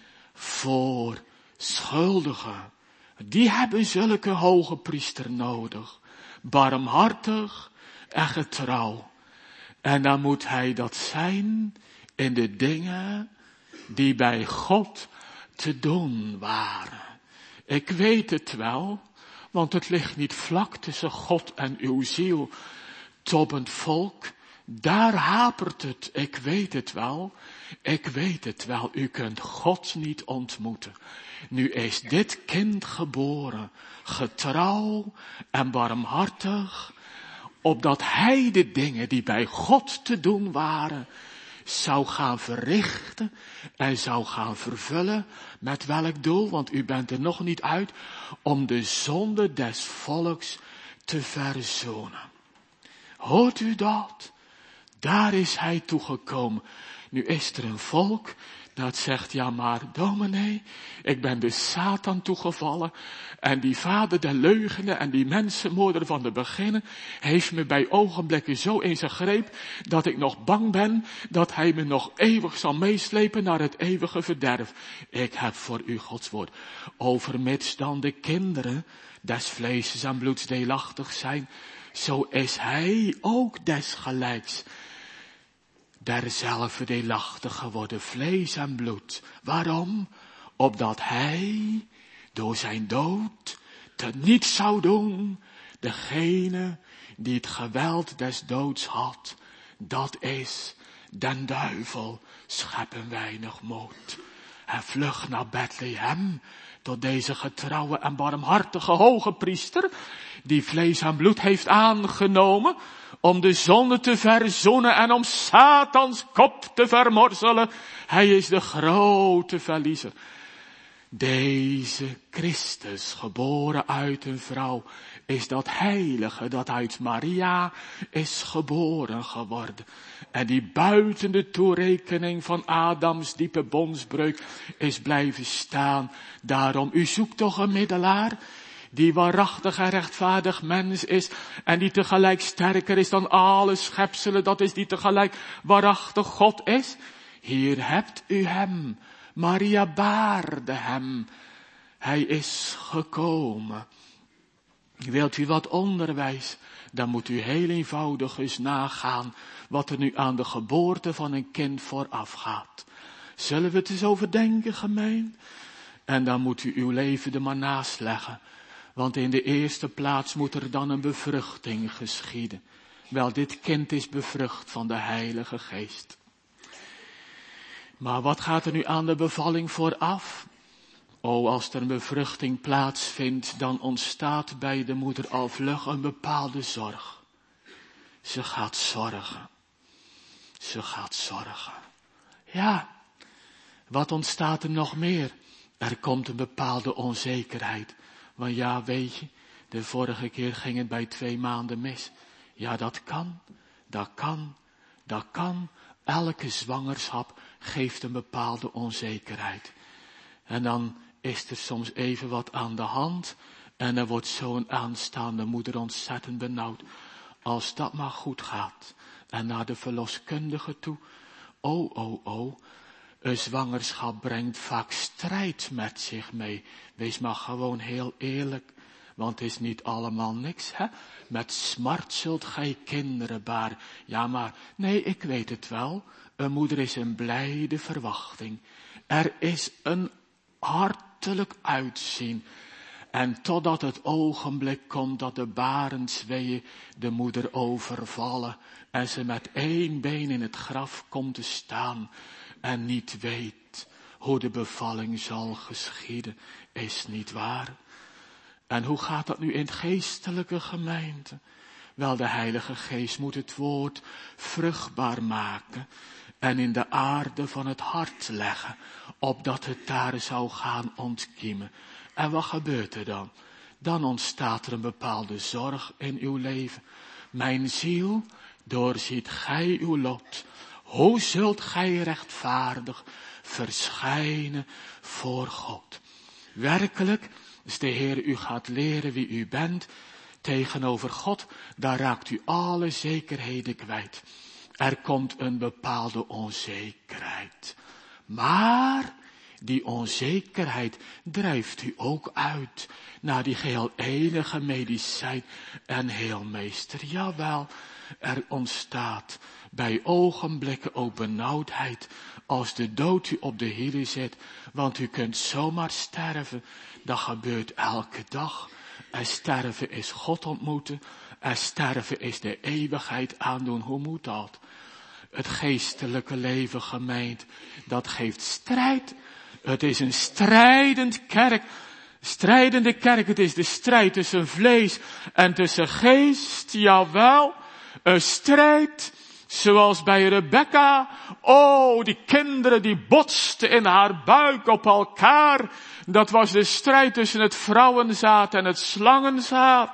Voor schuldigen. Die hebben zulke hoge priester nodig. Barmhartig en getrouw. En dan moet hij dat zijn in de dingen die bij God te doen waren. Ik weet het wel, want het ligt niet vlak tussen God en uw ziel. Tobbend volk, daar hapert het. Ik weet het wel. Ik weet het wel. U kunt God niet ontmoeten. Nu is dit kind geboren, getrouw en barmhartig, opdat hij de dingen die bij God te doen waren, zou gaan verrichten en zou gaan vervullen. Met welk doel? Want u bent er nog niet uit. Om de zonde des volks te verzoenen. Hoort u dat? Daar is hij toegekomen. Nu is er een volk dat zegt, ja maar dominee, ik ben de Satan toegevallen. En die vader der leugenen en die mensenmoorder van de beginnen heeft me bij ogenblikken zo in zijn greep dat ik nog bang ben dat hij me nog eeuwig zal meeslepen naar het eeuwige verderf. Ik heb voor u Gods woord. Overmits dan de kinderen des vleeses en bloeds deelachtig zijn, zo is hij ook desgelijks. Derzelfde deelachtig geworden vlees en bloed. Waarom? Opdat hij door zijn dood te niet zou doen degene die het geweld des doods had. Dat is den duivel scheppen weinig moed. En vlug naar Bethlehem tot deze getrouwe en barmhartige hoge priester die vlees en bloed heeft aangenomen om de zonde te verzoenen en om Satans kop te vermorzelen. Hij is de grote verliezer. Deze Christus, geboren uit een vrouw, is dat heilige dat uit Maria is geboren geworden. En die buiten de toerekening van Adams diepe bondsbreuk is blijven staan. Daarom, u zoekt toch een middelaar die waarachtig en rechtvaardig mens is en die tegelijk sterker is dan alle schepselen, dat is die tegelijk waarachtig God is. Hier hebt u hem. Maria baarde hem. Hij is gekomen. Wilt u wat onderwijs? Dan moet u heel eenvoudig eens nagaan wat er nu aan de geboorte van een kind vooraf gaat. Zullen we het eens overdenken, gemeen? En dan moet u uw leven er maar naast leggen. Want in de eerste plaats moet er dan een bevruchting geschieden. Wel, dit kind is bevrucht van de Heilige Geest. Maar wat gaat er nu aan de bevalling vooraf? O, als er een bevruchting plaatsvindt, dan ontstaat bij de moeder al vlug een bepaalde zorg. Ze gaat zorgen. Ze gaat zorgen. Ja, wat ontstaat er nog meer? Er komt een bepaalde onzekerheid. Want ja, weet je, de vorige keer ging het bij twee maanden mis. Ja, dat kan, dat kan, dat kan. Elke zwangerschap geeft een bepaalde onzekerheid. En dan is er soms even wat aan de hand. En dan wordt zo'n aanstaande moeder ontzettend benauwd. Als dat maar goed gaat. En naar de verloskundige toe. Oh, oh, oh. Een zwangerschap brengt vaak strijd met zich mee. Wees maar gewoon heel eerlijk. Want het is niet allemaal niks, hè. Met smart zult gij kinderen baren. Ja, maar, nee, ik weet het wel. Een moeder is een blijde verwachting. Er is een hartelijk uitzien. En totdat het ogenblik komt dat de barensweeën de moeder overvallen. En ze met één been in het graf komt te staan. En niet weet hoe de bevalling zal geschieden, is niet waar. En hoe gaat dat nu in het geestelijke gemeente? Wel, de Heilige Geest moet het woord vruchtbaar maken en in de aarde van het hart leggen, opdat het daar zou gaan ontkiemen. En wat gebeurt er dan? Dan ontstaat er een bepaalde zorg in uw leven. Mijn ziel, doorziet gij uw lot. Hoe zult gij rechtvaardig verschijnen voor God? Werkelijk, als de Heer u gaat leren wie u bent tegenover God, daar raakt u alle zekerheden kwijt. Er komt een bepaalde onzekerheid. Maar die onzekerheid drijft u ook uit naar die geheel enige medicijn en heelmeester. Jawel, er ontstaat bij ogenblikken ook benauwdheid als de dood u op de hielen zit, want u kunt zomaar sterven. Dat gebeurt elke dag. En sterven is God ontmoeten. En sterven is de eeuwigheid aandoen. Hoe moet dat? Het geestelijke leven, gemeente, dat geeft strijd. Het is een strijdend kerk. Strijdende kerk, het is de strijd tussen vlees en tussen geest. Jawel, een strijd zoals bij Rebecca. Oh, die kinderen die botsten in haar buik op elkaar. Dat was de strijd tussen het vrouwenzaad en het slangenzaad.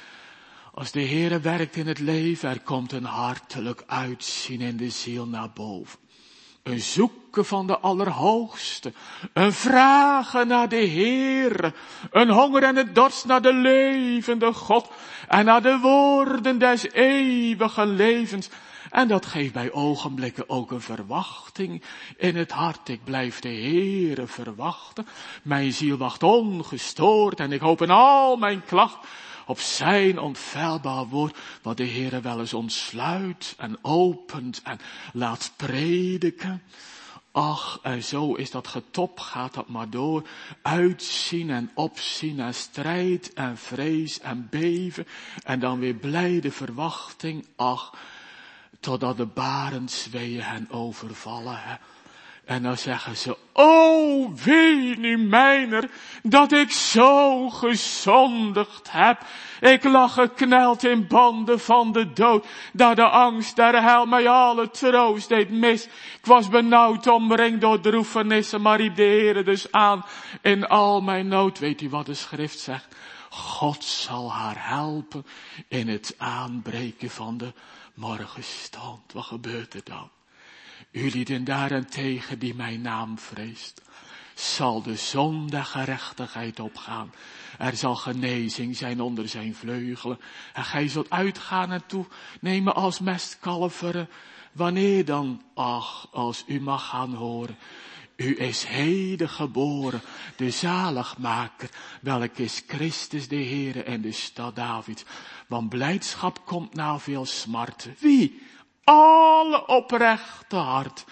Als de Heere werkt in het leven, er komt een hartelijk uitzien in de ziel naar boven. Een zoeken van de Allerhoogste. Een vragen naar de Heer. Een honger en een dorst naar de levende God. En naar de woorden des eeuwige levens. En dat geeft bij ogenblikken ook een verwachting in het hart. Ik blijf de Heere verwachten. Mijn ziel wacht ongestoord en ik hoop in al mijn klacht op zijn onfeilbaar woord, wat de Heere wel eens ontsluit en opent en laat prediken. Ach, en zo is dat getop, gaat dat maar door. Uitzien en opzien en strijd en vrees en beven. En dan weer blijde verwachting. Ach, totdat de barensweeën hen overvallen. Hè. En dan zeggen ze, oh wee nu mijner, dat ik zo gezondigd heb. Ik lag gekneld in banden van de dood, dat de angst der hel mij alle troost deed mis. Ik was benauwd, omringd door droefenissen, maar riep de Heere dus aan in al mijn nood. Weet u wat de schrift zegt? God zal haar helpen in het aanbreken van de morgenstond. Wat gebeurt er dan? U lieden daarentegen die mijn naam vreest, zal de zon der gerechtigheid opgaan. Er zal genezing zijn onder zijn vleugelen. En gij zult uitgaan en toenemen als mestkalveren. Wanneer dan? Ach, als u mag gaan horen. U is heden geboren, de zaligmaker, welk is Christus de Heere en de stad Davids. Want blijdschap komt na veel smarten. Wie? Alle oprechte hart.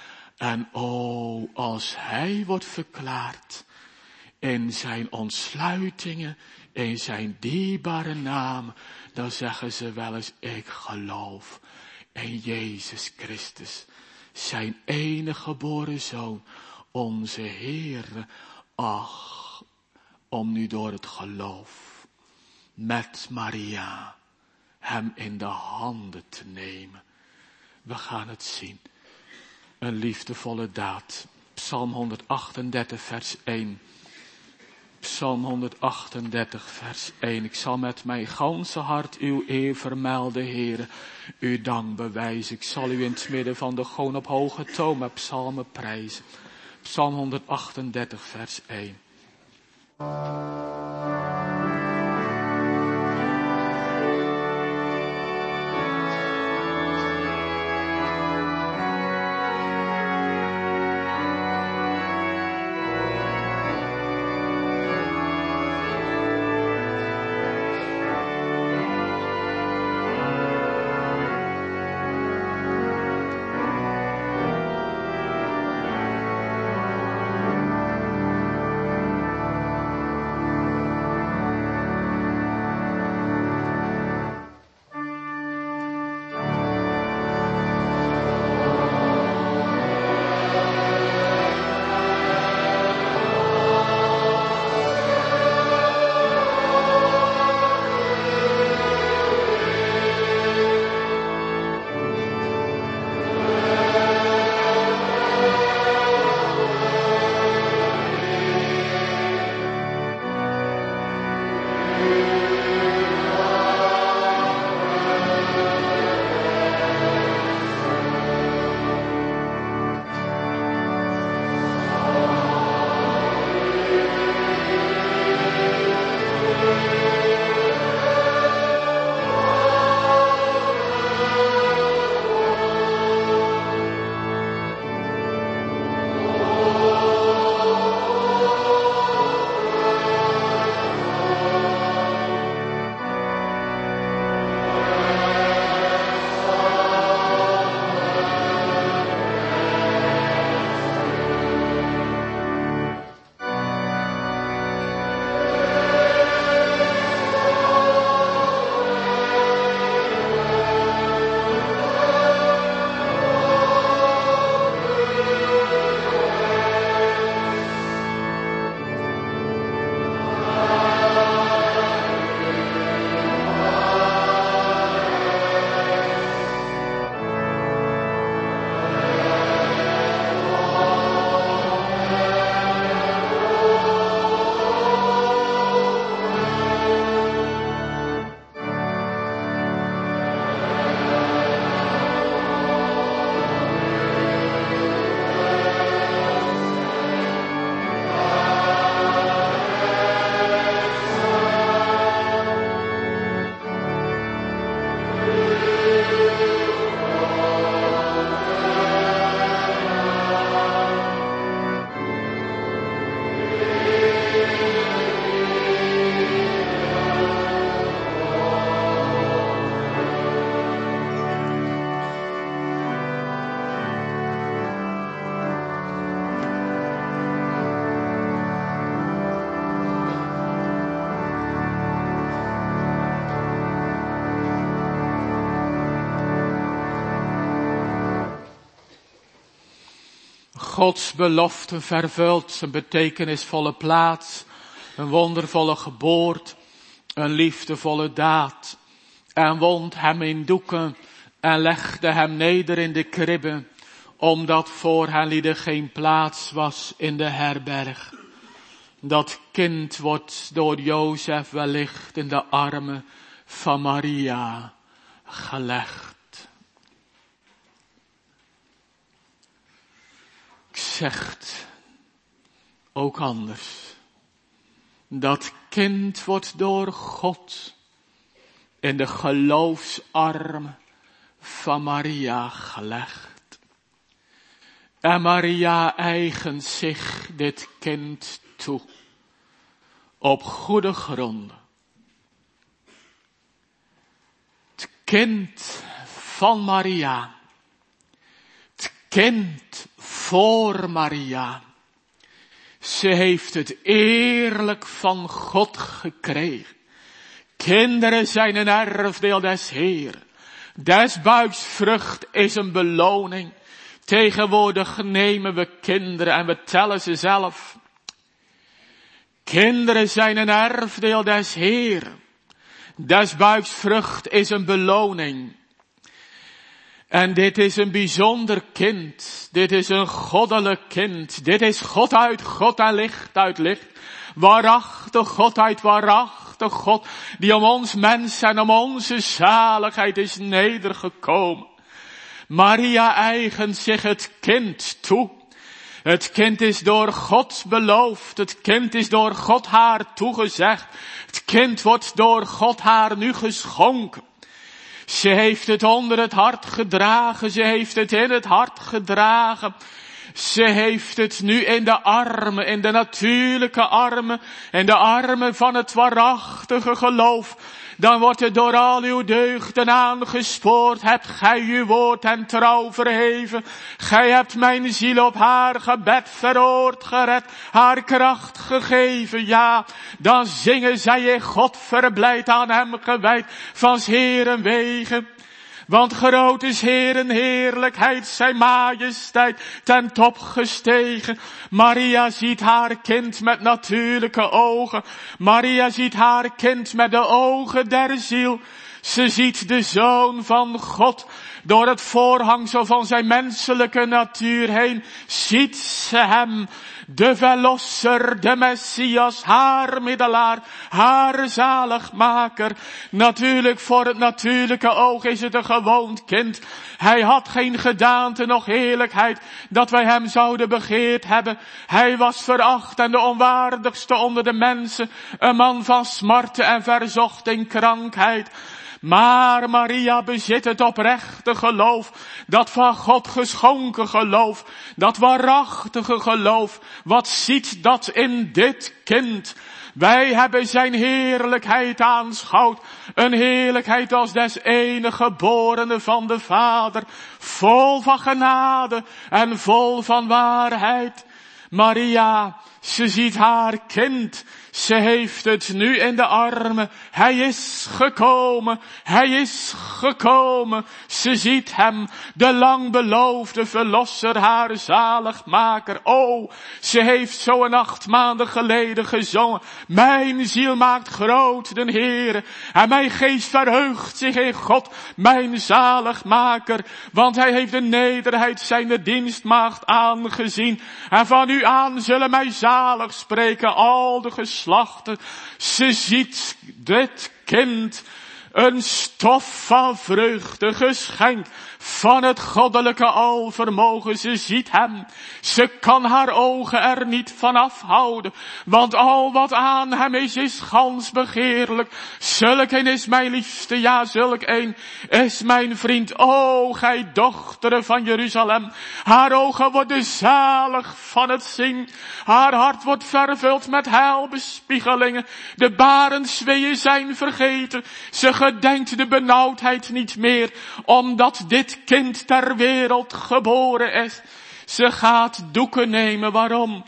En o, als hij wordt verklaard in zijn ontsluitingen, in zijn dierbare naam, dan zeggen ze wel eens, ik geloof in Jezus Christus, zijn enige geboren Zoon, onze Heer. Ach, om nu door het geloof met Maria hem in de handen te nemen. We gaan het zien. Een liefdevolle daad. Psalm honderdachtendertig vers één. Psalm honderdachtendertig vers één. Ik zal met mijn ganse hart uw eer vermelden, Heere. Uw dank bewijzen. Ik zal u in het midden van de gewoon op hoge toon met psalmen prijzen. Psalm honderdachtendertig vers één. Gods belofte vervult, een betekenisvolle plaats, een wondervolle geboorte, een liefdevolle daad. En wond hem in doeken en legde hem neder in de kribbe, omdat voor hen lieden geen plaats was in de herberg. Dat kind wordt door Jozef wellicht in de armen van Maria gelegd. Ik zeg het ook anders. Dat kind wordt door God in de geloofsarmen van Maria gelegd. En Maria eigent zich dit kind toe. Op goede gronden. Het kind van Maria. Het kind voor Maria. Ze heeft het eerlijk van God gekregen. Kinderen zijn een erfdeel des Heeren. Des buiks vrucht is een beloning. Tegenwoordig nemen we kinderen en we tellen ze zelf. Kinderen zijn een erfdeel des Heeren. Des buiks vrucht is een beloning. En dit is een bijzonder kind. Dit is een goddelijk kind. Dit is God uit God en licht uit licht. Waarachtig God uit waarachtig God. Die om ons mens en om onze zaligheid is nedergekomen. Maria eigent zich het kind toe. Het kind is door God beloofd. Het kind is door God haar toegezegd. Het kind wordt door God haar nu geschonken. Ze heeft het onder het hart gedragen. Ze heeft het in het hart gedragen. Ze heeft het nu in de armen, in de natuurlijke armen, in de armen van het waarachtige geloof. Dan wordt het door al uw deugden aangespoord. Hebt gij uw woord en trouw verheven. Gij hebt mijn ziel op haar gebed veroord gered. Haar kracht gegeven. Ja, dan zingen zij in God verblijd aan hem gewijd. Van 's Heeren wegen. Want groot is Heeren heerlijkheid, zijn majesteit ten top gestegen. Maria ziet haar kind met natuurlijke ogen. Maria ziet haar kind met de ogen der ziel. Ze ziet de Zoon van God door het voorhangsel van zijn menselijke natuur heen. Ziet ze hem, de verlosser, de Messias, haar middelaar, haar zaligmaker. Natuurlijk voor het natuurlijke oog is het een gewoon kind. Hij had geen gedaante noch heerlijkheid dat wij hem zouden begeerd hebben. Hij was veracht en de onwaardigste onder de mensen. Een man van smarten en verzocht in krankheid. Maar Maria bezit het oprechte geloof, dat van God geschonken geloof, dat waarachtige geloof. Wat ziet dat in dit kind? Wij hebben zijn heerlijkheid aanschouwd, een heerlijkheid als des enige geborene van de Vader, vol van genade en vol van waarheid. Maria, ze ziet haar kind. Ze heeft het nu in de armen. Hij is gekomen. Hij is gekomen. Ze ziet hem, de lang beloofde verlosser, haar zaligmaker. O, ze heeft zo'n acht maanden geleden gezongen. Mijn ziel maakt groot den Heere. En mijn geest verheugt zich in God, mijn zaligmaker. Want hij heeft de nederheid zijner dienstmaagd aangezien. En van u aan zullen mij zalig spreken al de geslachten. Ze ziet dit kind, een stof van vreugde geschenkt van het goddelijke alvermogen. Ze ziet hem. Ze kan haar ogen er niet van afhouden. Want al wat aan hem is, is gans begeerlijk. Zulk een is mijn liefste, ja, zulk een is mijn vriend. O, gij dochteren van Jeruzalem. Haar ogen worden zalig van het zien. Haar hart wordt vervuld met heilbespiegelingen. De barensweeën zijn vergeten. Ze gedenkt de benauwdheid niet meer, omdat dit kind ter wereld geboren is. Ze gaat doeken nemen. Waarom?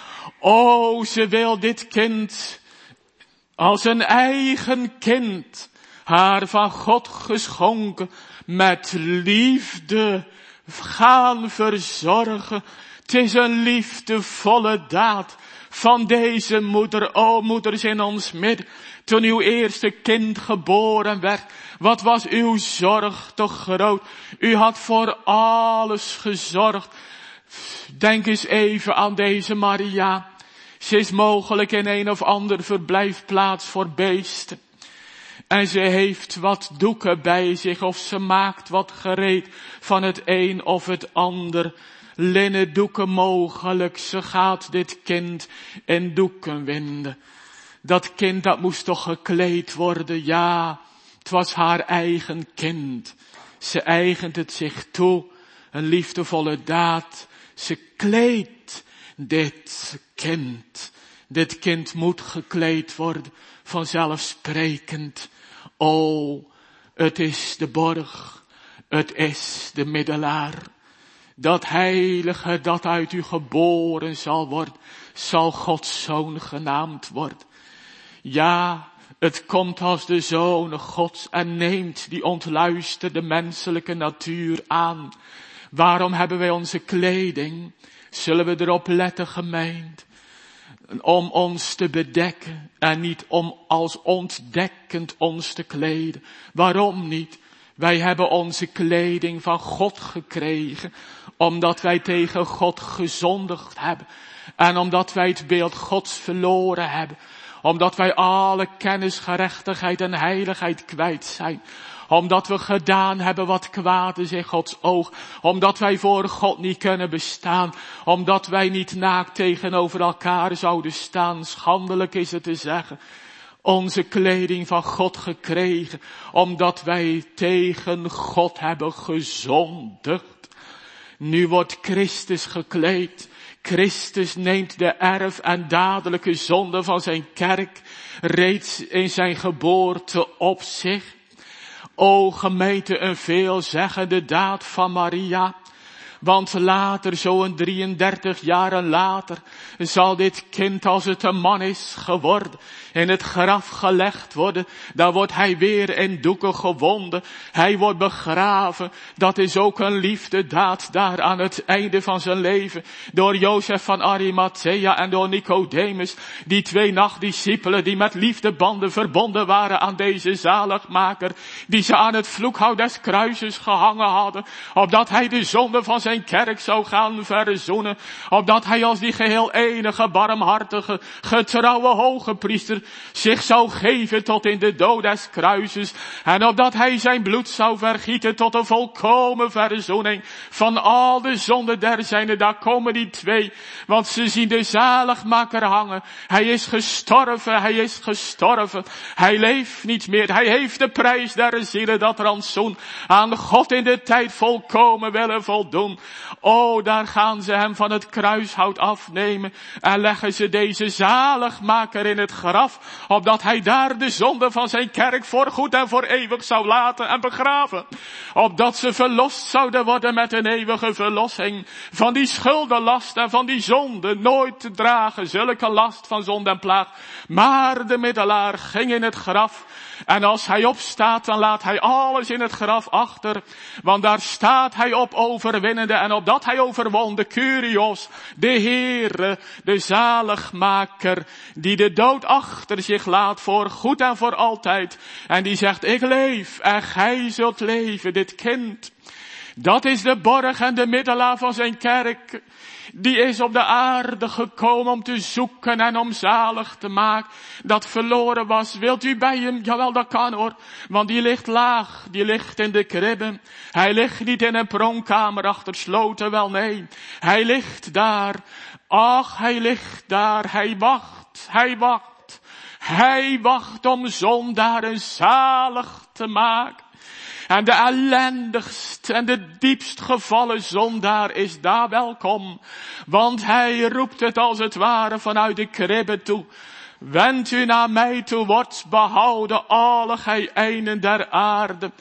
O, ze wil dit kind als een eigen kind, haar van God geschonken, met liefde gaan verzorgen. Het is een liefdevolle daad van deze moeder. O moeders in ons midden. Toen uw eerste kind geboren werd. Wat was uw zorg toch groot. U had voor alles gezorgd. Denk eens even aan deze Maria. Ze is mogelijk in een of ander verblijfplaats voor beesten. En ze heeft wat doeken bij zich of ze maakt wat gereed van het een of het ander. Linnen doeken mogelijk. Ze gaat dit kind in doeken winden. Dat kind dat moest toch gekleed worden. Ja, het was haar eigen kind. Ze eigent het zich toe. Een liefdevolle daad. Ze kleedt dit kind. Dit kind moet gekleed worden. Vanzelfsprekend. O, het is de borg. Het is de middelaar. Dat heilige dat uit u geboren zal worden, zal Gods zoon genaamd worden. Ja, het komt als de zoon Gods en neemt die ontluisterde menselijke natuur aan. Waarom hebben wij onze kleding? Zullen we erop letten, gemeente? Om ons te bedekken en niet om als ontdekkend ons te kleden. Waarom niet? Wij hebben onze kleding van God gekregen, omdat wij tegen God gezondigd hebben. En omdat wij het beeld Gods verloren hebben. Omdat wij alle kennis, gerechtigheid en heiligheid kwijt zijn. Omdat we gedaan hebben wat kwaad is in Gods oog. Omdat wij voor God niet kunnen bestaan. Omdat wij niet naakt tegenover elkaar zouden staan. Schandelijk is het te zeggen. Onze kleding van God gekregen. Omdat wij tegen God hebben gezondigd. Nu wordt Christus gekleed. Christus neemt de erf en dadelijke zonde van zijn kerk reeds in zijn geboorte op zich. O gemeente, een veelzeggende daad van Maria. Want later, zo'n drieëndertig jaren later, zal dit kind, als het een man is geworden, in het graf gelegd worden. Dan wordt hij weer in doeken gewonden. Hij wordt begraven. Dat is ook een liefdedaad daar aan het einde van zijn leven. Door Jozef van Arimathea en door Nicodemus. Die twee nachtdiscipelen die met liefdebanden verbonden waren aan deze zaligmaker. Die ze aan het vloekhout des kruises gehangen hadden. Opdat hij de zonde van zijn kerk zou gaan verzoenen. Opdat hij als die geheel enige, barmhartige, getrouwe hoge priester zich zou geven tot in de dood des kruises. En opdat hij zijn bloed zou vergieten tot een volkomen verzoening van al de zonden der zijnen. Daar komen die twee. Want ze zien de zaligmaker hangen. Hij is gestorven, hij is gestorven. Hij leeft niet meer. Hij heeft de prijs der zielen, dat rantsoen, aan God in de tijd volkomen willen voldoen. O, daar gaan ze hem van het kruishout afnemen en leggen ze deze zaligmaker in het graf, opdat hij daar de zonde van zijn kerk voor goed en voor eeuwig zou laten en begraven. Opdat ze verlost zouden worden met een eeuwige verlossing van die schuldenlast en van die zonde, nooit te dragen zulke last van zonde en plaag. Maar de middelaar ging in het graf. En als hij opstaat, dan laat hij alles in het graf achter. Want daar staat hij op overwinnende. En opdat hij overwon, de Kyrios, de Heere, de zaligmaker, die de dood achter zich laat voor goed en voor altijd. En die zegt, ik leef en gij zult leven, dit kind. Dat is de borg en de middelaar van zijn kerk. Die is op de aarde gekomen om te zoeken en om zalig te maken. Dat verloren was. Wilt u bij hem? Jawel, dat kan hoor. Want die ligt laag. Die ligt in de kribben. Hij ligt niet in een pronkkamer achter sloten. Wel nee. Hij ligt daar. Ach, hij ligt daar. Hij wacht. Hij wacht. Hij wacht om zondaren zalig te maken. En de ellendigst en de diepst gevallen zondaar is daar welkom. Want hij roept het als het ware vanuit de kribbe toe. Wend u naar mij toe, wordt behouden alle gij einden der aarde.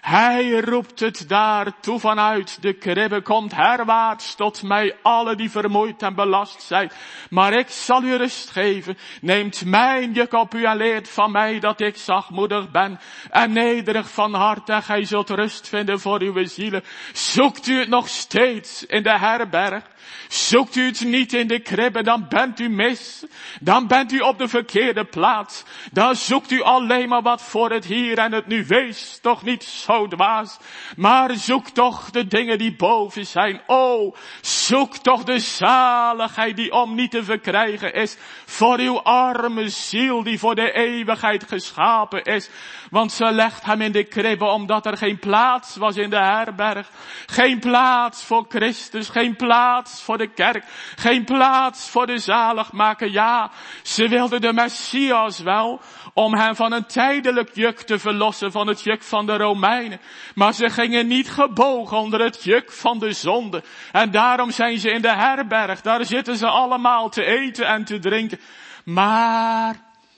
Hij roept het daartoe vanuit de kribbe. Komt herwaarts tot mij, alle die vermoeid en belast zijn. Maar ik zal u rust geven. Neemt mijn juk op u en leert van mij dat ik zachtmoedig ben en nederig van hart. En gij zult rust vinden voor uw zielen. Zoekt u het nog steeds in de herberg? Zoekt u het niet in de kribbe, dan bent u mis. Dan bent u op de verkeerde plaats. Dan zoekt u alleen maar wat voor het hier en het nu. Wees toch niet zo dwaas. Maar zoek toch de dingen die boven zijn. O, zoek toch de zaligheid die om niet te verkrijgen is. Voor uw arme ziel die voor de eeuwigheid geschapen is. Want ze legt hem in de kribbe omdat er geen plaats was in de herberg. Geen plaats voor Christus, geen plaats voor de kerk, geen plaats voor de zaligmaker. Ja, ze wilden de Messias wel, om hem van een tijdelijk juk te verlossen, van het juk van de Romeinen. Maar ze gingen niet gebogen onder het juk van de zonde. En daarom zijn ze in de herberg, daar zitten ze allemaal te eten en te drinken. Maar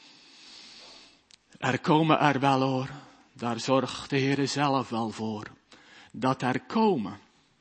er komen er wel hoor, daar zorgt de Heer zelf wel voor, dat er komen.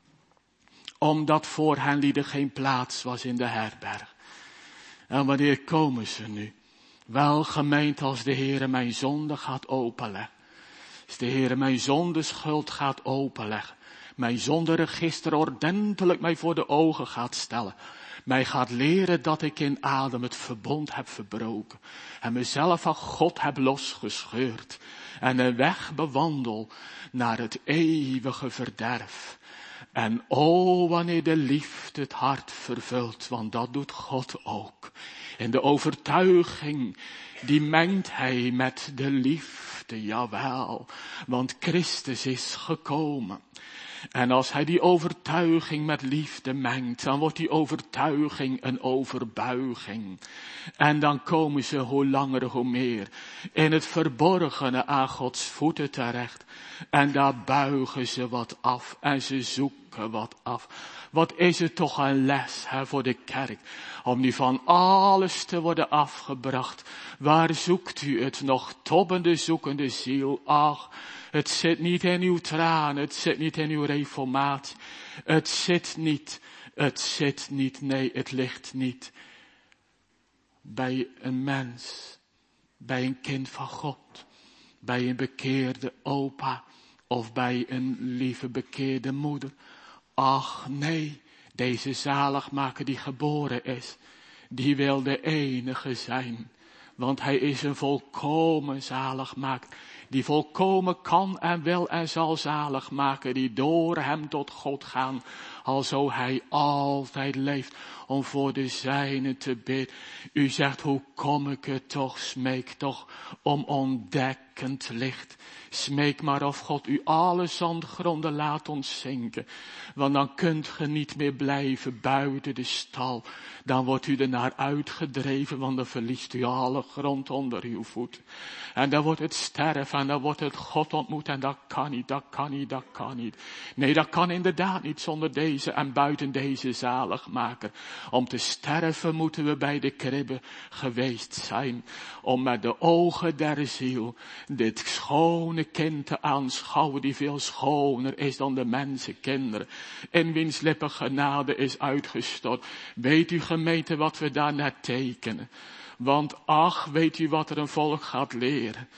Omdat voor hen lieden geen plaats was in de herberg. En wanneer komen ze nu? Wel gemeend als de Heere mijn zonde gaat openleggen. Als de Heere mijn zondeschuld gaat openleggen. Mijn zonderegister ordentelijk mij voor de ogen gaat stellen. Mij gaat leren dat ik in adem het verbond heb verbroken. En mezelf van God heb losgescheurd. En een weg bewandel naar het eeuwige verderf. En o, wanneer de liefde het hart vervult, want dat doet God ook. In de overtuiging, die mengt hij met de liefde, jawel. Want Christus is gekomen. En als hij die overtuiging met liefde mengt, dan wordt die overtuiging een overbuiging. En dan komen ze hoe langer hoe meer in het verborgene aan Gods voeten terecht. En daar buigen ze wat af en ze zoeken wat af. Wat is het toch een les hè, voor de kerk, om nu van alles te worden afgebracht. Waar zoekt u het nog, tobbende, zoekende ziel? Ach, het zit niet in uw tranen, het zit niet in uw reformatie. Het zit niet, het zit niet, nee, het ligt niet bij een mens, bij een kind van God, bij een bekeerde opa of bij een lieve bekeerde moeder. Ach nee, deze zaligmaker die geboren is, die wil de enige zijn. Want hij is een volkomen zaligmaker, die volkomen kan en wil en zal zalig maken, die door hem tot God gaan, alzo hij altijd leeft, om voor de zijnen te bidden. U zegt, hoe kom ik het toch, smeek toch om ontdekkend licht. Smeek maar of God u alle zandgronden laat ontzinken. Want dan kunt ge niet meer blijven buiten de stal. Dan wordt u er naar uitgedreven, want dan verliest u alle grond onder uw voet. En dan wordt het sterven en dan wordt het God ontmoet. En dat kan niet, dat kan niet, dat kan niet. Nee, dat kan inderdaad niet zonder deze en buiten deze zaligmaker. Om te sterven moeten we bij de kribbe geweest zijn. Om met de ogen der ziel dit schone kind te aanschouwen, die veel schoner is dan de mensenkinderen. In wiens lippen genade is uitgestort. Weet u gemeente wat we daar net tekenen? Want ach, weet u wat er een volk gaat leren?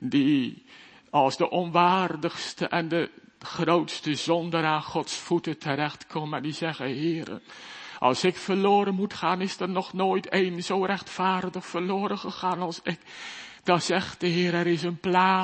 Die als de onwaardigste en de grootste zondaar aan Gods voeten terechtkomen. En die zeggen, Heere, als ik verloren moet gaan, is er nog nooit één zo rechtvaardig verloren gegaan als ik. Dan zegt de Heer, er is een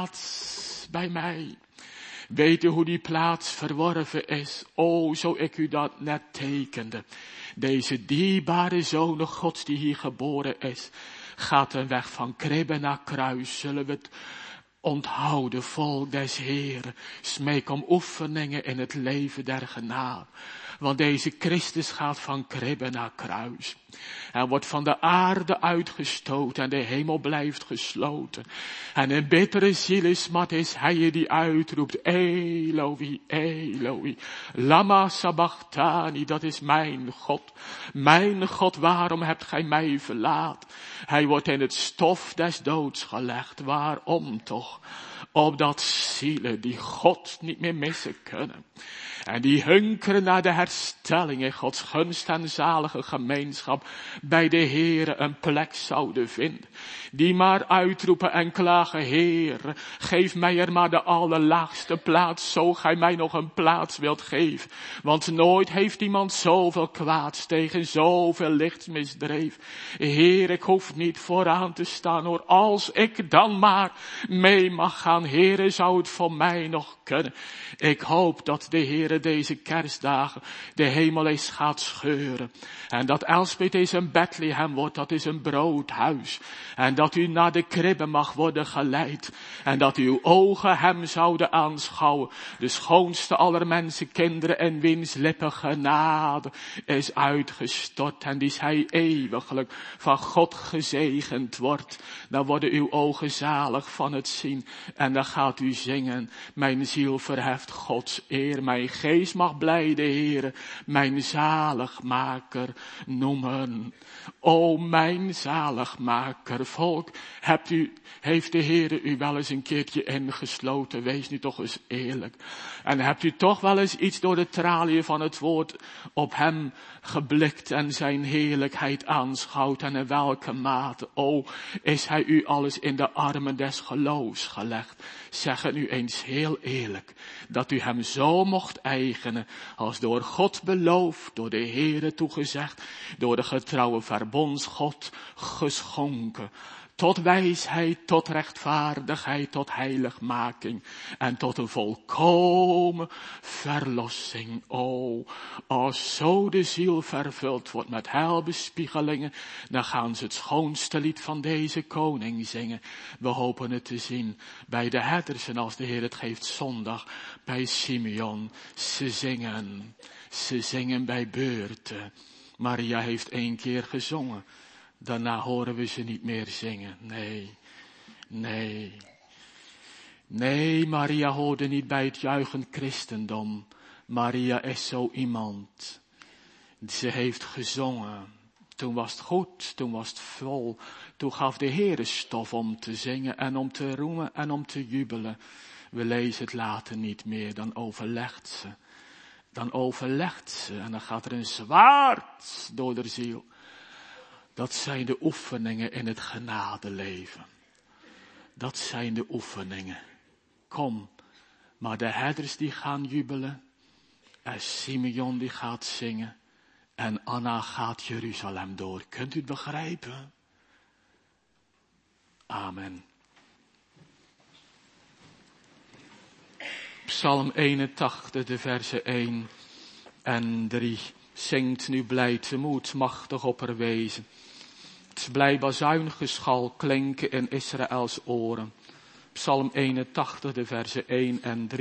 plaats bij mij. Weet u hoe die plaats verworven is? O, zo ik u dat net tekende. Deze dierbare Zoon Gods die hier geboren is, gaat een weg van kribbe naar kruis. Zullen we het onthouden, volk des Heeren. Smeek om oefeningen in het leven der genade. Want deze Christus gaat van kribbe naar kruis. Hij wordt van de aarde uitgestoten en de hemel blijft gesloten. En een bittere zielesmat is hij die uitroept, Eloi, Eloi, lama sabachthani, dat is mijn God. Mijn God, waarom hebt gij mij verlaten? Hij wordt in het stof des doods gelegd. Waarom toch? Opdat zielen die God niet meer missen kunnen. En die hunkeren naar de herstelling in Gods gunst en zalige gemeenschap bij de Heere een plek zouden vinden. Die maar uitroepen en klagen, Heer, geef mij er maar de allerlaagste plaats, zo gij mij nog een plaats wilt geven. Want nooit heeft iemand zoveel kwaads tegen zoveel lichts misdreven. Heer, ik hoef niet vooraan te staan hoor, als ik dan maar mee mag gaan. Heere, zou het voor mij nog kunnen. Ik hoop dat de Heere deze kerstdagen de hemel eens gaat scheuren. En dat Elspeth eens een Bethlehem wordt, dat is een broodhuis. En dat u naar de kribbe mag worden geleid. En dat uw ogen hem zouden aanschouwen. De schoonste aller mensenkinderen en wiens lippen genade is uitgestort. En die zij eeuwiglijk van God gezegend wordt. Dan worden uw ogen zalig van het zien. En dan gaat u zingen. Mijn ziel verheft Gods eer. Mijn geest mag blijde Heere, mijn zaligmaker noemen. O mijn zaligmaker, volk, hebt u, heeft de Heere u wel eens een keertje ingesloten? Wees nu toch eens eerlijk. En hebt u toch wel eens iets door de traliën van het woord op hem geblikt en zijn heerlijkheid aanschouwd? En in welke mate, o, is hij u alles in de armen des geloofs gelegd? Zeg het nu eens heel eerlijk, dat u hem zo mocht eigenen, als door God beloofd, door de Heere toegezegd, door de getrouwe verbondsgod geschonken. Tot wijsheid, tot rechtvaardigheid, tot heiligmaking en tot een volkomen verlossing. O, als zo de ziel vervuld wordt met heilbespiegelingen, dan gaan ze het schoonste lied van deze koning zingen. We hopen het te zien bij de herders en als de Heer het geeft zondag bij Simeon. Ze zingen, ze zingen bij beurten. Maria heeft één keer gezongen. Daarna horen we ze niet meer zingen. Nee, nee. Nee, Maria hoorde niet bij het juichend christendom. Maria is zo iemand. Ze heeft gezongen. Toen was het goed, toen was het vol. Toen gaf de Heere stof om te zingen en om te roemen en om te jubelen. We lezen het later niet meer, dan overlegt ze. Dan overlegt ze en dan gaat er een zwaard door de ziel. Dat zijn de oefeningen in het genadeleven. Dat zijn de oefeningen. Kom, maar de herders die gaan jubelen. En Simeon die gaat zingen. En Anna gaat Jeruzalem door. Kunt u het begrijpen? Amen. Psalm eenentachtig, de versen één en drie. Zingt nu blij temoed, machtig opperwezen. Het blij bazuingeschal klinken in Israëls oren. Psalm eenentachtig, de versen één en drie.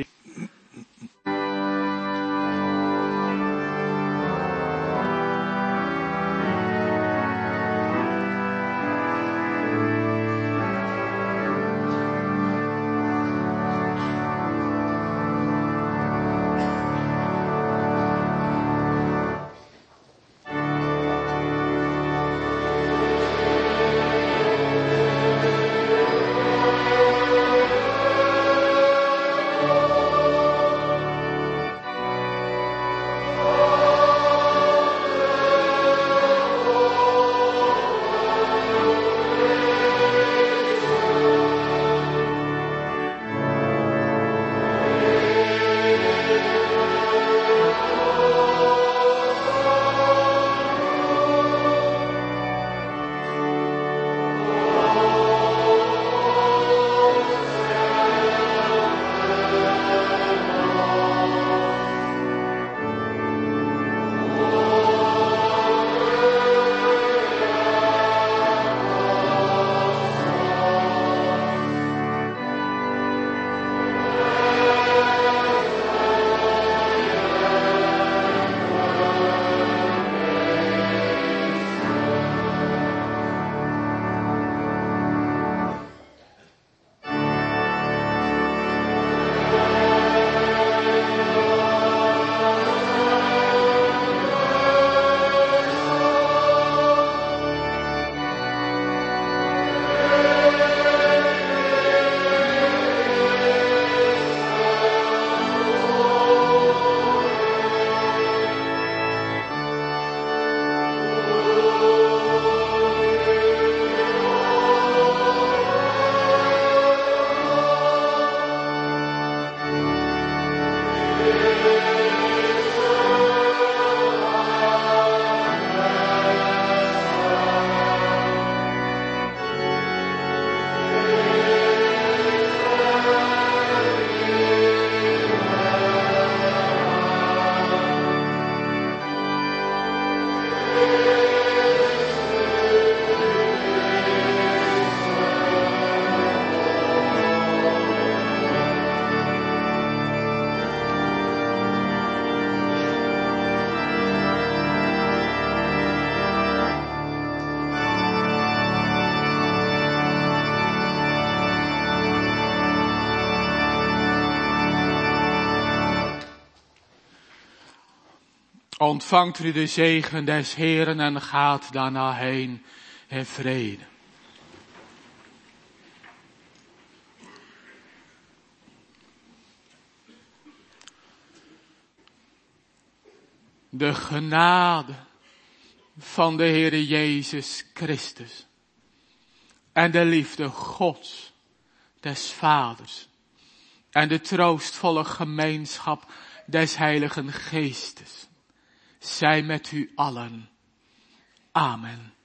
Ontvangt u de zegen des Heeren en gaat daarna heen in vrede. De genade van de Heere Jezus Christus en de liefde Gods, des Vaders en de troostvolle gemeenschap des Heiligen Geestes zij met u allen. Amen.